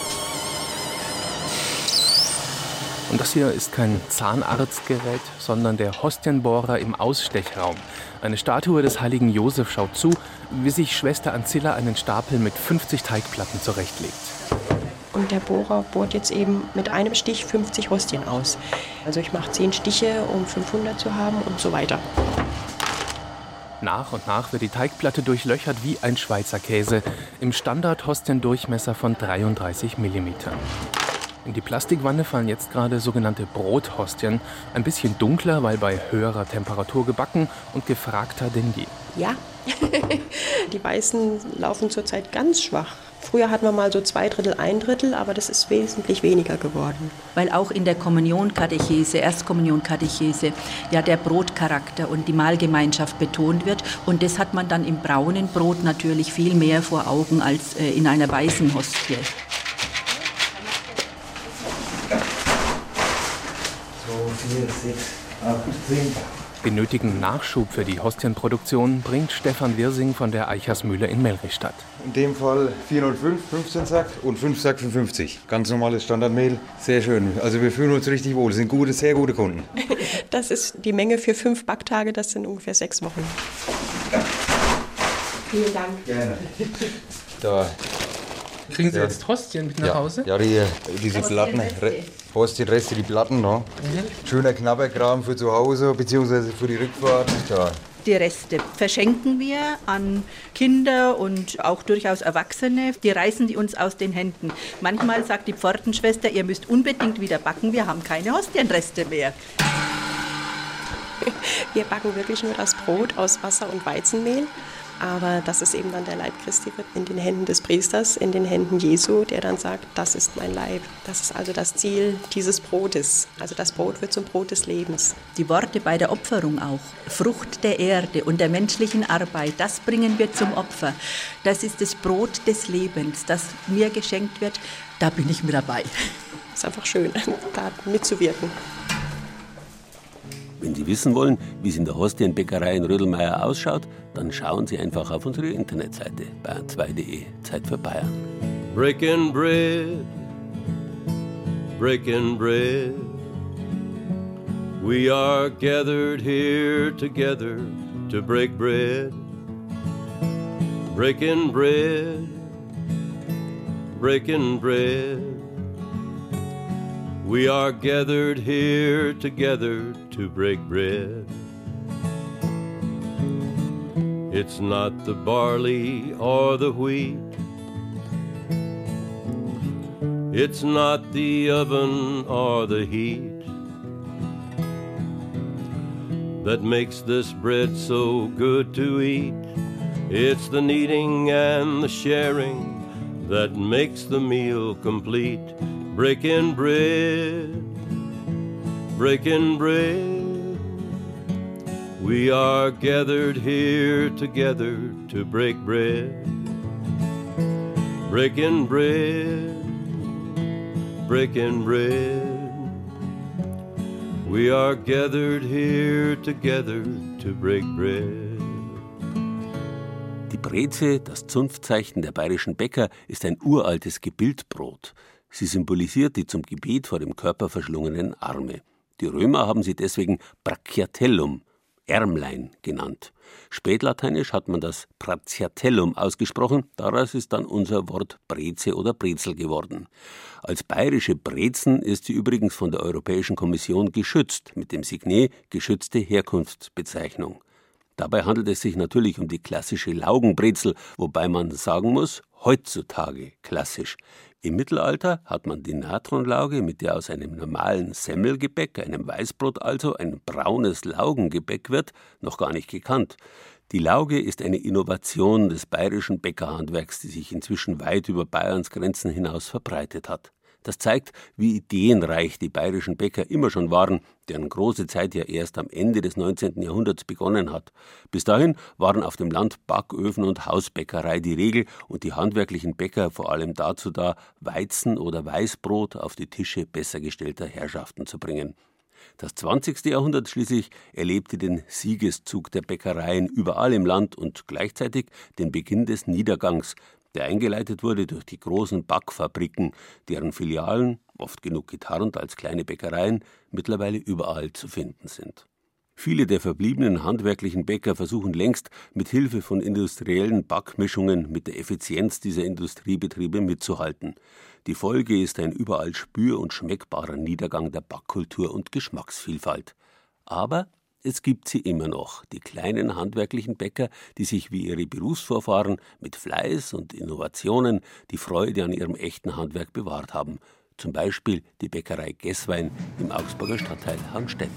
Und das hier ist kein Zahnarztgerät, sondern der Hostienbohrer im Ausstechraum. Eine Statue des heiligen Josef schaut zu, wie sich Schwester Ancilla einen Stapel mit fünfzig Teigplatten zurechtlegt. Und der Bohrer bohrt jetzt eben mit einem Stich fünfzig Hostien aus. Also ich mache zehn Stiche, um fünfhundert zu haben und so weiter. Nach und nach wird die Teigplatte durchlöchert wie ein Schweizer Käse im Standard-Hostiendurchmesser von dreiunddreißig Millimeter. In die Plastikwanne fallen jetzt gerade sogenannte Brothostien, ein bisschen dunkler, weil bei höherer Temperatur gebacken und gefragter denn je. Ja, die Weißen laufen zurzeit ganz schwach. Früher hatten wir mal so zwei Drittel, ein Drittel, aber das ist wesentlich weniger geworden. Weil auch in der Kommunionkatechese, Erstkommunionkatechese, ja der Brotcharakter und die Mahlgemeinschaft betont wird. Und das hat man dann im braunen Brot natürlich viel mehr vor Augen als äh, in einer weißen Hostie. So, vier, sechs, acht, zehn. Benötigen Nachschub für die Hostienproduktion bringt Stefan Wirsing von der Eichersmühle in Melrichstadt. In dem Fall vierhundertfünf, fünfzehn Sack und fünf Sack für fünfzig. Ganz normales Standardmehl, sehr schön. Also wir fühlen uns richtig wohl, sind gute, sehr gute Kunden. Das ist die Menge für fünf Backtage, das sind ungefähr sechs Wochen. Vielen Dank. Gerne. Da. Kriegen Sie ja. jetzt Hostien mit nach ja. Hause? Ja, die, diese Platten, Re Hostienreste, die Platten, no? mhm. Schöner Knabberkram für zu Hause bzw. für die Rückfahrt. Ja. Die Reste verschenken wir an Kinder und auch durchaus Erwachsene. Die reißen die uns aus den Händen. Manchmal sagt die Pfortenschwester, ihr müsst unbedingt wieder backen, wir haben keine Hostienreste mehr. Wir backen wirklich nur das Brot aus Wasser und Weizenmehl. Aber das ist eben dann der Leib Christi, wird in den Händen des Priesters, in den Händen Jesu, der dann sagt, das ist mein Leib. Das ist also das Ziel dieses Brotes. Also das Brot wird zum Brot des Lebens. Die Worte bei der Opferung auch. Frucht der Erde und der menschlichen Arbeit, das bringen wir zum Opfer. Das ist das Brot des Lebens, das mir geschenkt wird. Da bin ich mit dabei. Es ist einfach schön, da mitzuwirken. Wenn Sie wissen wollen, wie es in der Hostienbäckerei in Rödelmeier ausschaut, dann schauen Sie einfach auf unsere Internetseite bayern zwei punkt de. Zeit für Bayern. Breaking bread, breaking bread. We are gathered here together to break bread. Breaking bread, breaking bread. We are gathered here together to break bread. It's not the barley or the wheat. It's not the oven or the heat that makes this bread so good to eat. It's the kneading and the sharing that makes the meal complete. Breaking bread, breaking bread. We are gathered here together to break bread. Breaking bread, breaking bread. We are gathered here together to break bread. Die Breze, das Zunftzeichen der bayerischen Bäcker, ist ein uraltes Gebildbrot. Sie symbolisiert die zum Gebet vor dem Körper verschlungenen Arme. Die Römer haben sie deswegen Brachiatellum, Ärmlein, genannt. Spätlateinisch hat man das Brachiatellum ausgesprochen, daraus ist dann unser Wort Breze oder Brezel geworden. Als bayerische Brezen ist sie übrigens von der Europäischen Kommission geschützt, mit dem Signet geschützte Herkunftsbezeichnung. Dabei handelt es sich natürlich um die klassische Laugenbrezel, wobei man sagen muss, heutzutage klassisch. Im Mittelalter hat man die Natronlauge, mit der aus einem normalen Semmelgebäck, einem Weißbrot also, ein braunes Laugengebäck wird, noch gar nicht gekannt. Die Lauge ist eine Innovation des bayerischen Bäckerhandwerks, die sich inzwischen weit über Bayerns Grenzen hinaus verbreitet hat. Das zeigt, wie ideenreich die bayerischen Bäcker immer schon waren, deren große Zeit ja erst am Ende des neunzehnten Jahrhunderts begonnen hat. Bis dahin waren auf dem Land Backöfen und Hausbäckerei die Regel und die handwerklichen Bäcker vor allem dazu da, Weizen- oder Weißbrot auf die Tische besser gestellter Herrschaften zu bringen. Das zwanzigste Jahrhundert schließlich erlebte den Siegeszug der Bäckereien überall im Land und gleichzeitig den Beginn des Niedergangs, der eingeleitet wurde durch die großen Backfabriken, deren Filialen, oft genug getarnt als kleine Bäckereien, mittlerweile überall zu finden sind. Viele der verbliebenen handwerklichen Bäcker versuchen längst, mit Hilfe von industriellen Backmischungen mit der Effizienz dieser Industriebetriebe mitzuhalten. Die Folge ist ein überall spür- und schmeckbarer Niedergang der Backkultur und Geschmacksvielfalt. Aber Es gibt sie immer noch, die kleinen handwerklichen Bäcker, die sich wie ihre Berufsvorfahren mit Fleiß und Innovationen die Freude an ihrem echten Handwerk bewahrt haben. Zum Beispiel die Bäckerei Gesswein im Augsburger Stadtteil Hangstetten.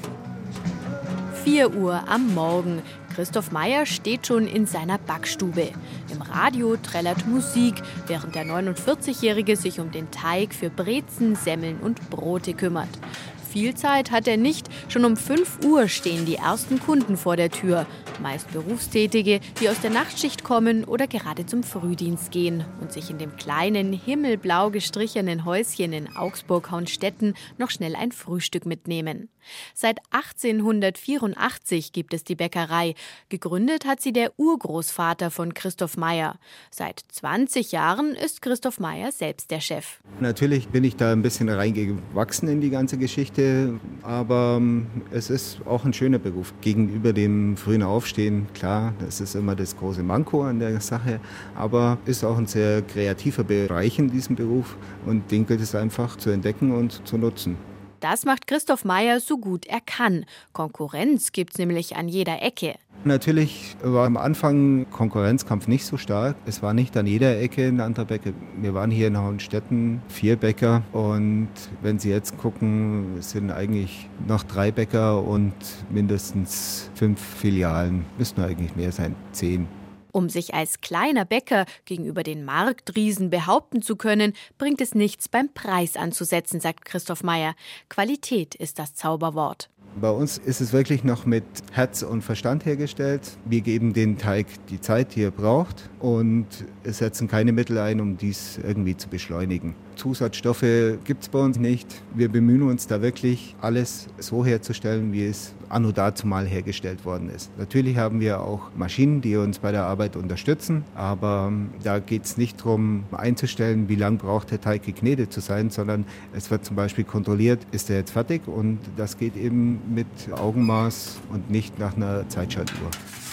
vier Uhr am Morgen. Christoph Meyer steht schon in seiner Backstube. Im Radio trällert Musik, während der neunundvierzigjährige sich um den Teig für Brezen, Semmeln und Brote kümmert. Viel Zeit hat er nicht. Schon um fünf Uhr stehen die ersten Kunden vor der Tür. Meist Berufstätige, die aus der Nachtschicht kommen oder gerade zum Frühdienst gehen und sich in dem kleinen, himmelblau gestrichenen Häuschen in Augsburg-Hauenstetten noch schnell ein Frühstück mitnehmen. Seit achtzehnhundertvierundachtzig gibt es die Bäckerei. Gegründet hat sie der Urgroßvater von Christoph Meyer. Seit zwanzig Jahren ist Christoph Meyer selbst der Chef. Natürlich bin ich da ein bisschen reingewachsen in die ganze Geschichte, aber es ist auch ein schöner Beruf. Gegenüber dem frühen Aufstehen, klar, das ist immer das große Manko an der Sache, aber ist auch ein sehr kreativer Bereich in diesem Beruf und den gilt es einfach zu entdecken und zu nutzen. Das macht Christoph Meyer so gut er kann. Konkurrenz gibt's nämlich an jeder Ecke. Natürlich war am Anfang Konkurrenzkampf nicht so stark. Es war nicht an jeder Ecke ein anderer Bäcker. Wir waren hier in Hauenstetten vier Bäcker und wenn Sie jetzt gucken, es sind eigentlich noch drei Bäcker und mindestens fünf Filialen. Müssten eigentlich mehr sein, zehn. Um sich als kleiner Bäcker gegenüber den Marktriesen behaupten zu können, bringt es nichts, beim Preis anzusetzen, sagt Christoph Meyer. Qualität ist das Zauberwort. Bei uns ist es wirklich noch mit Herz und Verstand hergestellt. Wir geben den Teig die Zeit, die er braucht und setzen keine Mittel ein, um dies irgendwie zu beschleunigen. Zusatzstoffe gibt es bei uns nicht. Wir bemühen uns da wirklich, alles so herzustellen, wie es anno dazumal hergestellt worden ist. Natürlich haben wir auch Maschinen, die uns bei der Arbeit unterstützen, aber da geht es nicht darum einzustellen, wie lange braucht der Teig geknetet zu sein, sondern es wird zum Beispiel kontrolliert, ist er jetzt fertig und das geht eben mit Augenmaß und nicht nach einer Zeitschaltuhr.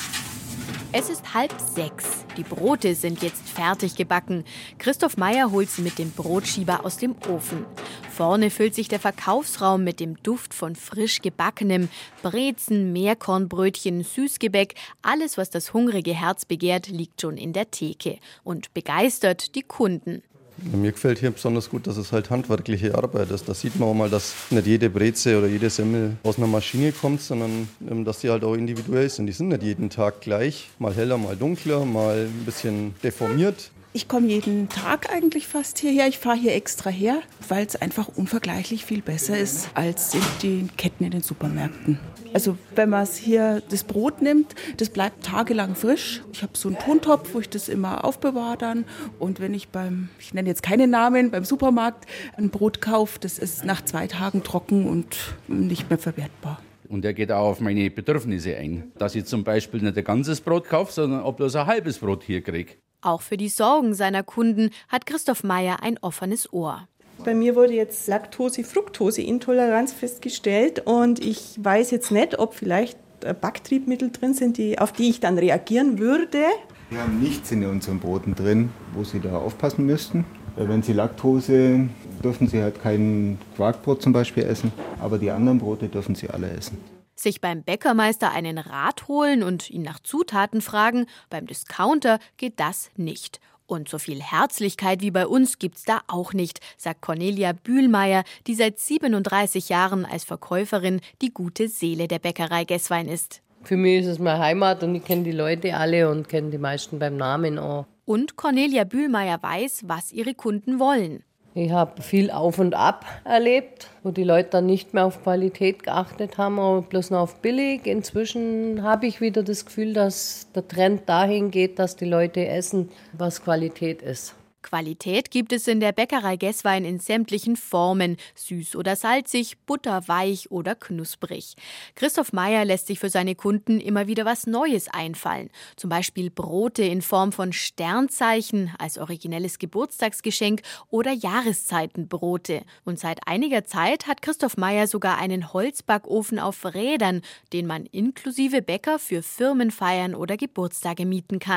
Es ist halb sechs. Die Brote sind jetzt fertig gebacken. Christoph Meyer holt sie mit dem Brotschieber aus dem Ofen. Vorne füllt sich der Verkaufsraum mit dem Duft von frisch gebackenem. Brezen, Meerkornbrötchen, Süßgebäck, alles, was das hungrige Herz begehrt, liegt schon in der Theke und begeistert die Kunden. Mir gefällt hier besonders gut, dass es halt handwerkliche Arbeit ist. Da sieht man auch mal, dass nicht jede Breze oder jede Semmel aus einer Maschine kommt, sondern dass die halt auch individuell sind. Die sind nicht jeden Tag gleich, mal heller, mal dunkler, mal ein bisschen deformiert. Ich komme jeden Tag eigentlich fast hierher. Ich fahre hier extra her, weil es einfach unvergleichlich viel besser ist als in den Ketten in den Supermärkten. Also wenn man hier das Brot nimmt, das bleibt tagelang frisch. Ich habe so einen Tontopf, wo ich das immer aufbewahre dann. Und wenn ich beim, ich nenne jetzt keine Namen, beim Supermarkt ein Brot kaufe, das ist nach zwei Tagen trocken und nicht mehr verwertbar. Und er geht auch auf meine Bedürfnisse ein. Dass ich zum Beispiel nicht ein ganzes Brot kaufe, sondern ob bloß ein halbes Brot hier kriege. Auch für die Sorgen seiner Kunden hat Christoph Meyer ein offenes Ohr. Bei mir wurde jetzt Laktose-Fructose-Intoleranz festgestellt und ich weiß jetzt nicht, ob vielleicht Backtriebmittel drin sind, die, auf die ich dann reagieren würde. Wir haben nichts in unseren Broten drin, wo Sie da aufpassen müssten. Wenn Sie Laktose, dürfen Sie halt kein Quarkbrot zum Beispiel essen, aber die anderen Brote dürfen Sie alle essen. Sich beim Bäckermeister einen Rat holen und ihn nach Zutaten fragen, beim Discounter geht das nicht. Und so viel Herzlichkeit wie bei uns gibt's da auch nicht, sagt Cornelia Bühlmeier, die seit siebenunddreißig Jahren als Verkäuferin die gute Seele der Bäckerei Gesswein ist. Für mich ist es meine Heimat und ich kenne die Leute alle und kenne die meisten beim Namen auch. Und Cornelia Bühlmeier weiß, was ihre Kunden wollen. Ich habe viel Auf und Ab erlebt, wo die Leute dann nicht mehr auf Qualität geachtet haben, aber bloß noch auf billig. Inzwischen habe ich wieder das Gefühl, dass der Trend dahin geht, dass die Leute essen, was Qualität ist. Qualität gibt es in der Bäckerei Gesswein in sämtlichen Formen, süß oder salzig, butterweich oder knusprig. Christoph Meyer lässt sich für seine Kunden immer wieder was Neues einfallen. Zum Beispiel Brote in Form von Sternzeichen als originelles Geburtstagsgeschenk oder Jahreszeitenbrote. Und seit einiger Zeit hat Christoph Meyer sogar einen Holzbackofen auf Rädern, den man inklusive Bäcker für Firmenfeiern oder Geburtstage mieten kann.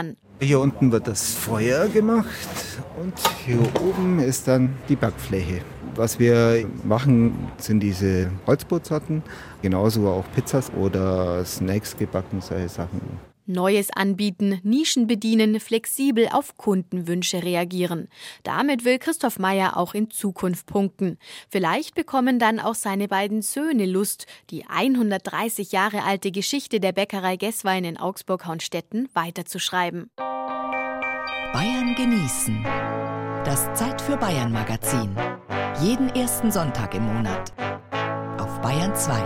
Hier unten wird das Feuer gemacht und hier oben ist dann die Backfläche. Was wir machen, sind diese Holzbrotsorten, genauso auch Pizzas oder Snacks gebacken, solche Sachen. Neues anbieten, Nischen bedienen, flexibel auf Kundenwünsche reagieren. Damit will Christoph Meyer auch in Zukunft punkten. Vielleicht bekommen dann auch seine beiden Söhne Lust, die hundertdreißig Jahre alte Geschichte der Bäckerei Gesswein in Augsburg-Hauenstetten weiterzuschreiben. Bayern genießen. Das Zeit für Bayern Magazin. Jeden ersten Sonntag im Monat. Auf Bayern zwei.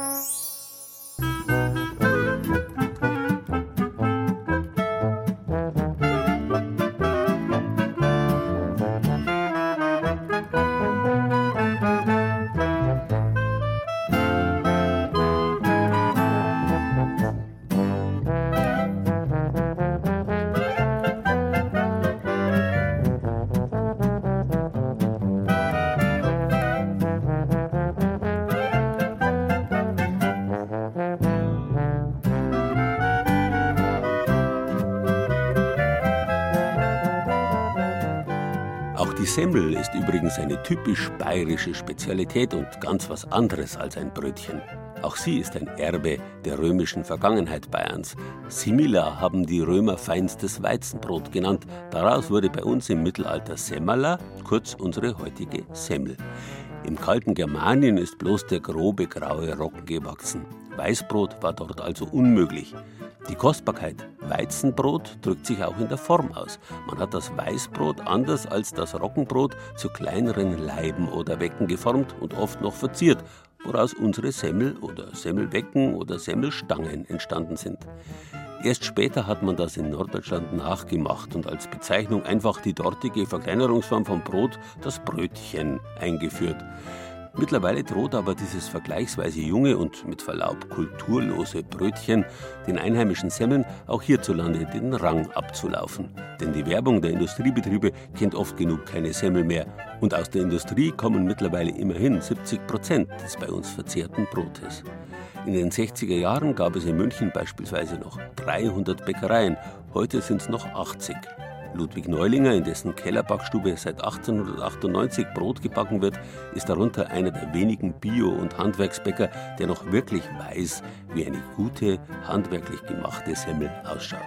Die Semmel ist übrigens eine typisch bayerische Spezialität und ganz was anderes als ein Brötchen. Auch sie ist ein Erbe der römischen Vergangenheit Bayerns. Simila haben die Römer feinstes Weizenbrot genannt. Daraus wurde bei uns im Mittelalter Semmerla, kurz unsere heutige Semmel. Im kalten Germanien ist bloß der grobe graue Roggen gewachsen. Weißbrot war dort also unmöglich. Die Kostbarkeit Weizenbrot drückt sich auch in der Form aus. Man hat das Weißbrot anders als das Roggenbrot zu kleineren Laiben oder Wecken geformt und oft noch verziert, woraus unsere Semmel oder Semmelwecken oder Semmelstangen entstanden sind. Erst später hat man das in Norddeutschland nachgemacht und als Bezeichnung einfach die dortige Verkleinerungsform von Brot, das Brötchen, eingeführt. Mittlerweile droht aber dieses vergleichsweise junge und mit Verlaub kulturlose Brötchen den einheimischen Semmeln auch hierzulande den Rang abzulaufen. Denn die Werbung der Industriebetriebe kennt oft genug keine Semmel mehr. Und aus der Industrie kommen mittlerweile immerhin siebzig Prozent des bei uns verzehrten Brotes. In den sechziger Jahren gab es in München beispielsweise noch dreihundert Bäckereien, heute sind es noch achtzig. Ludwig Neulinger, in dessen Kellerbackstube seit achtzehnhundertachtundneunzig Brot gebacken wird, ist darunter einer der wenigen Bio- und Handwerksbäcker, der noch wirklich weiß, wie eine gute, handwerklich gemachte Semmel ausschaut.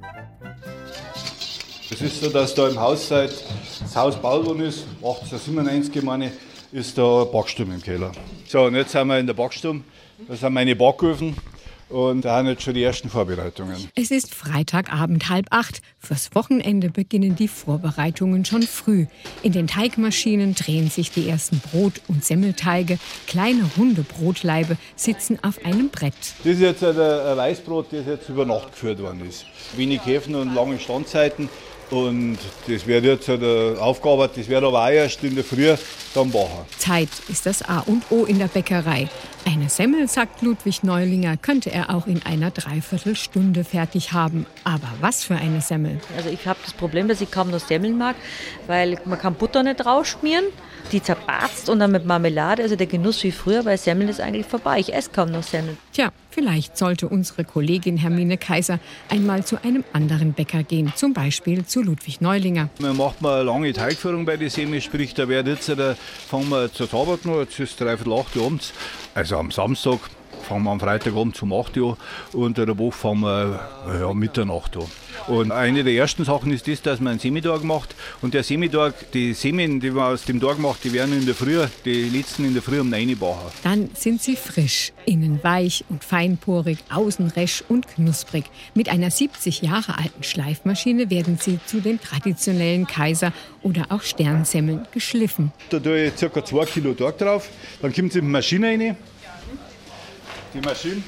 Es ist so, dass da im Haus, seit das Haus gebaut worden ist, achtzehnhundertsiebenundneunzig meine, ist da eine Backstube im Keller. So, und jetzt sind wir in der Backstube, das sind meine Backöfen. Und da haben jetzt schon die ersten Vorbereitungen. Es ist Freitagabend halb acht. Fürs Wochenende beginnen die Vorbereitungen schon früh. In den Teigmaschinen drehen sich die ersten Brot- und Semmelteige. Kleine runde Brotleibe sitzen auf einem Brett. Das ist jetzt ein Weißbrot, das jetzt über Nacht geführt worden ist. Wenig Hefen und lange Standzeiten. Und das wird jetzt aufgearbeitet, das wird aber auch erst in der Früh dann backen. Zeit ist das A und O in der Bäckerei. Eine Semmel, sagt Ludwig Neulinger, könnte er auch in einer Dreiviertelstunde fertig haben. Aber was für eine Semmel? Also ich habe das Problem, dass ich kaum noch Semmeln mag, weil man kann Butter nicht draufschmieren. Die zerbarzt und dann mit Marmelade, also der Genuss wie früher, weil Semmeln ist eigentlich vorbei. Ich esse kaum noch Semmeln. Tja, vielleicht sollte unsere Kollegin Hermine Kaiser einmal zu einem anderen Bäcker gehen, zum Beispiel zu Ludwig Neulinger. Man macht mal eine lange Teigführung bei der Semmel, sprich, da wird jetzt, da fangen wir jetzt zu arbeiten, jetzt ist dreiviertel acht Uhr abends, also am Samstag. Fangen wir am Freitagabend um acht Uhr und in der Woche fangen wir ja, Mitternacht an. Und eine der ersten Sachen ist das, dass man einen Semitag macht. Und der Semitag, die Semmeln, die man aus dem Tag macht, die werden in der Früh, die letzten in der Früh um neun Uhr backen. Dann sind sie frisch, innen weich und feinporig, außen resch und knusprig. Mit einer siebzig Jahre alten Schleifmaschine werden sie zu den traditionellen Kaiser- oder auch Sternsemmeln geschliffen. Da tue ich ca. zwei Kilo Tag drauf, dann kommt es in die Maschine rein. Die Maschine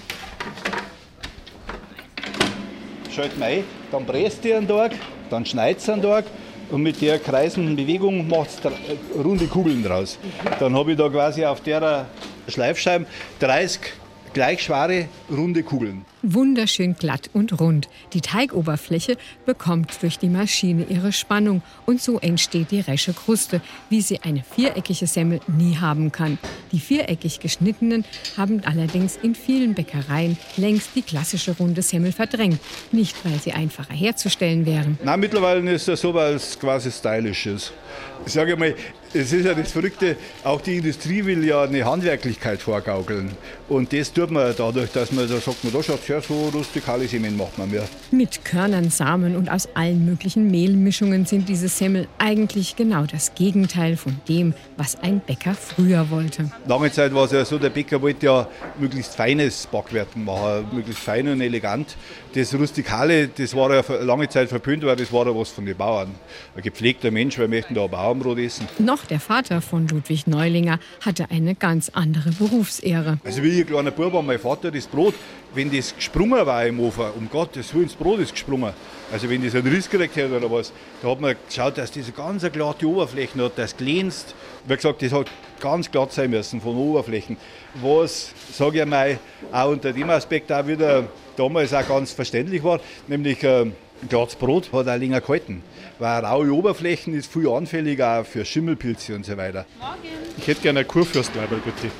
schalten wir ein, dann presst die einen Tag, dann schneidet sie einen Tag und mit der kreisenden Bewegung macht es runde Kugeln draus. Dann habe ich da quasi auf der Schleifscheibe dreißig gleich schwere runde Kugeln. Wunderschön glatt und rund. Die Teigoberfläche bekommt durch die Maschine ihre Spannung und so entsteht die resche Kruste, wie sie eine viereckige Semmel nie haben kann. Die viereckig geschnittenen haben allerdings in vielen Bäckereien längst die klassische runde Semmel verdrängt. Nicht, weil sie einfacher herzustellen wären. Nein, mittlerweile ist das so, weil es quasi stylisch ist. Ich sage mal, es ist ja das Verrückte, auch die Industrie will ja eine Handwerklichkeit vorgaukeln. Und das tut man dadurch, dass man da sagt, man, da schaut ja so rustikale Semmeln macht man mehr. Mit Körnern, Samen und aus allen möglichen Mehlmischungen sind diese Semmel eigentlich genau das Gegenteil von dem, was ein Bäcker früher wollte. Lange Zeit war es ja so, der Bäcker wollte ja möglichst feines Backwerk machen, möglichst fein und elegant. Das Rustikale, das war ja lange Zeit verpönt, weil das war ja was von den Bauern. Ein gepflegter Mensch, wir möchten da ein Bauernbrot essen. Noch der Vater von Ludwig Neulinger hatte eine ganz andere Berufsehre. Also wie ein kleiner Bub war mein Vater das Brot, wenn das gesprungen war im Ofen, um Gottes Willen, das Brot ist gesprungen. Also wenn das einen Riss gekriegt hat oder was, da hat man geschaut, dass das eine ganz glatte Oberfläche hat, das glänzt. Wie gesagt, das hat ganz glatt sein müssen von Oberflächen. Was, sage ich mal, auch unter dem Aspekt auch wieder damals auch ganz verständlich war, nämlich äh, glattes Brot hat auch länger gehalten. Weil raue Oberflächen ist viel anfälliger auch für Schimmelpilze und so weiter. Ich hätte gerne ein Kurfürstleiberl, bitte.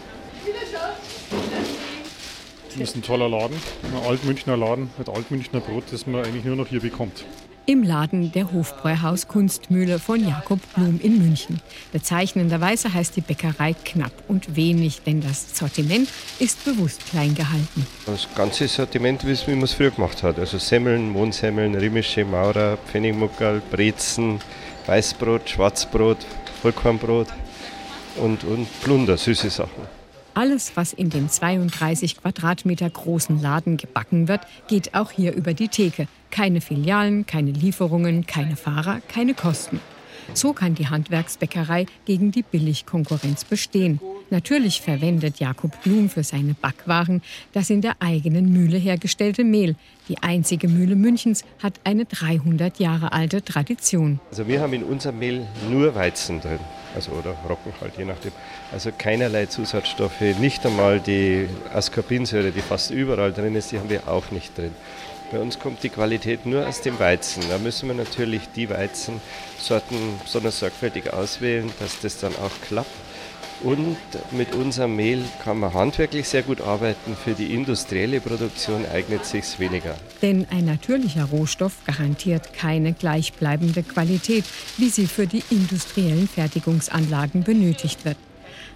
Das ist ein toller Laden, ein Altmünchner Laden mit Altmünchner Brot, das man eigentlich nur noch hier bekommt. Im Laden der Hofbräuhaus Kunstmühle von Jakob Blum in München. Bezeichnenderweise heißt die Bäckerei knapp und wenig, denn das Sortiment ist bewusst klein gehalten. Das ganze Sortiment, wie man es früher gemacht hat. Also Semmeln, Mohnsemmeln, Rimmische, Maurer, Pfennigmuckerl, Brezen, Weißbrot, Schwarzbrot, Vollkornbrot und, und Plunder, süße Sachen. Alles, was in dem zweiunddreißig Quadratmeter großen Laden gebacken wird, geht auch hier über die Theke. Keine Filialen, keine Lieferungen, keine Fahrer, keine Kosten. So kann die Handwerksbäckerei gegen die Billigkonkurrenz bestehen. Natürlich verwendet Jakob Blum für seine Backwaren das in der eigenen Mühle hergestellte Mehl. Die einzige Mühle Münchens hat eine dreihundert Jahre alte Tradition. Also wir haben in unserem Mehl nur Weizen drin. Also oder Roggen halt, je nachdem. Also keinerlei Zusatzstoffe, nicht einmal die Ascorbinsäure, die fast überall drin ist, die haben wir auch nicht drin. Bei uns kommt die Qualität nur aus dem Weizen. Da müssen wir natürlich die Weizensorten besonders sorgfältig auswählen, dass das dann auch klappt. Und mit unserem Mehl kann man handwerklich sehr gut arbeiten. Für die industrielle Produktion eignet es sich weniger. Denn ein natürlicher Rohstoff garantiert keine gleichbleibende Qualität, wie sie für die industriellen Fertigungsanlagen benötigt wird.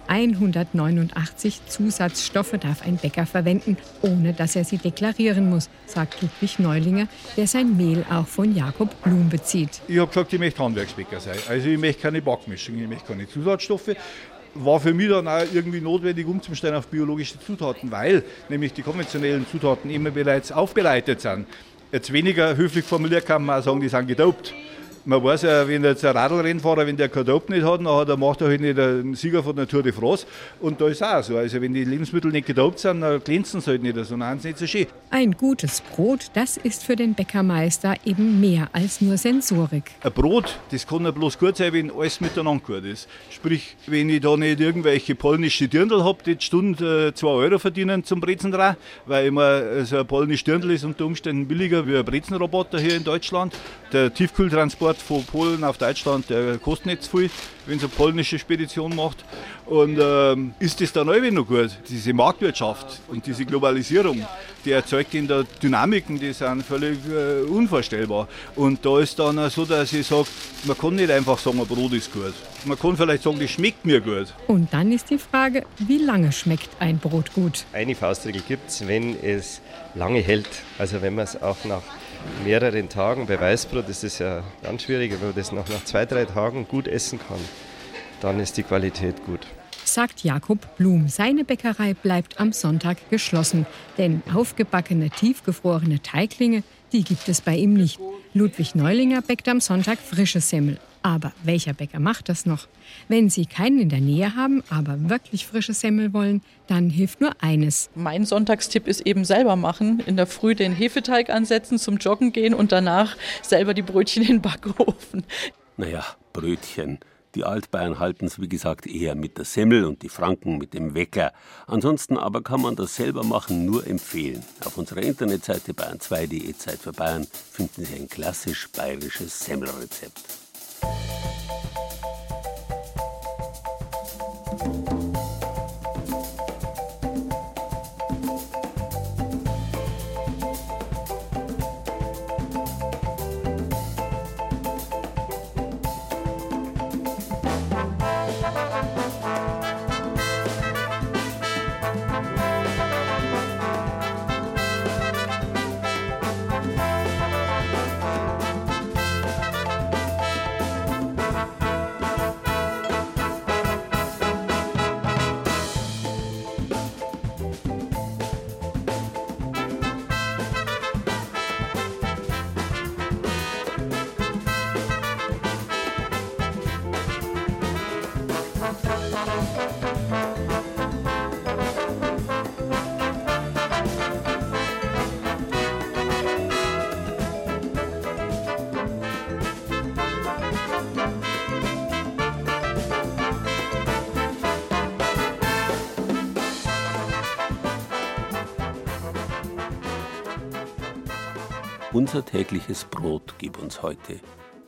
hundertneunundachtzig Zusatzstoffe darf ein Bäcker verwenden, ohne dass er sie deklarieren muss, sagt Ludwig Neulinger, der sein Mehl auch von Jakob Blum bezieht. Ich habe gesagt, ich möchte Handwerksbäcker sein. Also ich möchte keine Backmischung, ich möchte keine Zusatzstoffe. War für mich dann auch irgendwie notwendig, umzustellen auf biologische Zutaten, weil nämlich die konventionellen Zutaten immer bereits aufbereitet sind. Jetzt weniger höflich formuliert kann man auch sagen, die sind gedopt. Man weiß ja, wenn jetzt ein Radlrennfahrer, wenn der kein Dope nicht hat, dann macht er halt nicht einen Sieger von der Tour de France. Und da ist es auch so. Also wenn die Lebensmittel nicht gedopt sind, dann glänzen sie halt nicht, sondern haben sie nicht so schön. Ein gutes Brot, das ist für den Bäckermeister eben mehr als nur Sensorik. Ein Brot, das kann ja bloß gut sein, wenn alles miteinander gut ist. Sprich, wenn ich da nicht irgendwelche polnische Dirndl habe, die die Stunde zwei Euro verdienen zum Brezen dran, weil immer so ein polnisches Dirndl ist unter Umständen billiger wie ein Brezenroboter hier in Deutschland. Der Tiefkühltransport von Polen auf Deutschland, der kostet nicht zu viel, wenn es eine polnische Spedition macht. Und ähm, ist das dann auch noch gut? Diese Marktwirtschaft und diese Globalisierung, die erzeugt in der Dynamiken, die sind völlig äh, unvorstellbar. Und da ist dann auch so, dass ich sage, man kann nicht einfach sagen, ein Brot ist gut. Man kann vielleicht sagen, das schmeckt mir gut. Und dann ist die Frage, wie lange schmeckt ein Brot gut? Eine Faustregel gibt es, wenn es lange hält. Also wenn man es auch nach mehreren Tagen, bei Weißbrot ist es ja ganz schwierig, wenn man das noch nach zwei, drei Tagen gut essen kann, dann ist die Qualität gut. Sagt Jakob Blum. Seine Bäckerei bleibt am Sonntag geschlossen, denn aufgebackene, tiefgefrorene Teiglinge, die gibt es bei ihm nicht. Ludwig Neulinger bäckt am Sonntag frische Semmel. Aber welcher Bäcker macht das noch? Wenn Sie keinen in der Nähe haben, aber wirklich frische Semmel wollen, dann hilft nur eines. Mein Sonntagstipp ist eben selber machen. In der Früh den Hefeteig ansetzen, zum Joggen gehen und danach selber die Brötchen in den Backofen. Naja, Brötchen. Die Altbayern halten es, wie gesagt, eher mit der Semmel und die Franken mit dem Wecker. Ansonsten aber kann man das selber machen nur empfehlen. Auf unserer Internetseite bayern zwei punkt de Zeit für Bayern finden Sie ein klassisch bayerisches Semmelrezept. Unser tägliches Brot gib uns heute.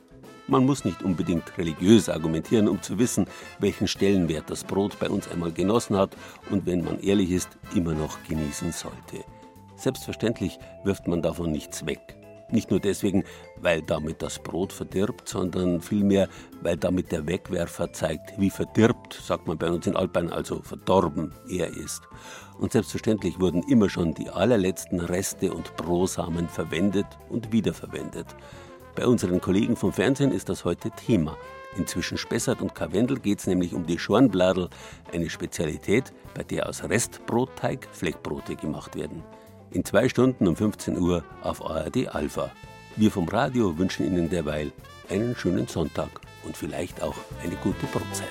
Man muss nicht unbedingt religiös argumentieren, um zu wissen, welchen Stellenwert das Brot bei uns einmal genossen hat und, wenn man ehrlich ist, immer noch genießen sollte. Selbstverständlich wirft man davon nichts weg. Nicht nur deswegen, weil damit das Brot verdirbt, sondern vielmehr, weil damit der Wegwerfer zeigt, wie verdirbt, sagt man bei uns in Altbayern, also verdorben er ist. Und selbstverständlich wurden immer schon die allerletzten Reste und Brosamen verwendet und wiederverwendet. Bei unseren Kollegen vom Fernsehen ist das heute Thema. Inzwischen Spessart und Karwendel geht es nämlich um die Schornbladel, eine Spezialität, bei der aus Restbrotteig Fleckbrote gemacht werden. In zwei Stunden um fünfzehn Uhr auf A R D Alpha. Wir vom Radio wünschen Ihnen derweil einen schönen Sonntag und vielleicht auch eine gute Brotzeit.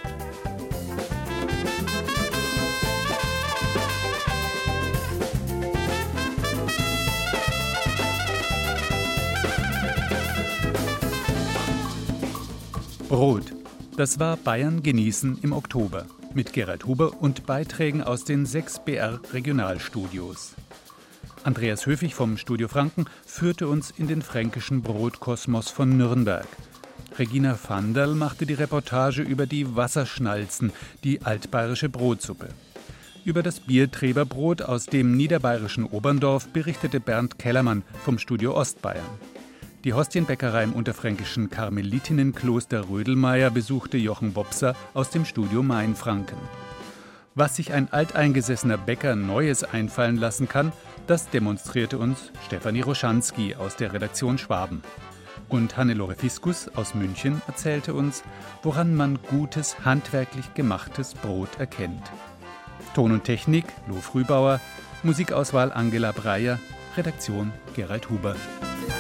Brot. Das war Bayern genießen im Oktober mit Gerald Huber und Beiträgen aus den sechs B R Regionalstudios. Andreas Höfig vom Studio Franken führte uns in den fränkischen Brotkosmos von Nürnberg. Regina Vanderl machte die Reportage über die Wasserschnalzen, die altbayerische Brotsuppe. Über das Biertreberbrot aus dem niederbayerischen Oberndorf berichtete Bernd Kellermann vom Studio Ostbayern. Die Hostienbäckerei im unterfränkischen Karmelitinnenkloster Rödelmeier besuchte Jochen Wopser aus dem Studio Mainfranken. Was sich ein alteingesessener Bäcker Neues einfallen lassen kann, das demonstrierte uns Stefanie Roschanski aus der Redaktion Schwaben. Und Hannelore Fiskus aus München erzählte uns, woran man gutes, handwerklich gemachtes Brot erkennt. Ton und Technik Lo Frühbauer, Musikauswahl Angela Breyer, Redaktion Gerald Huber.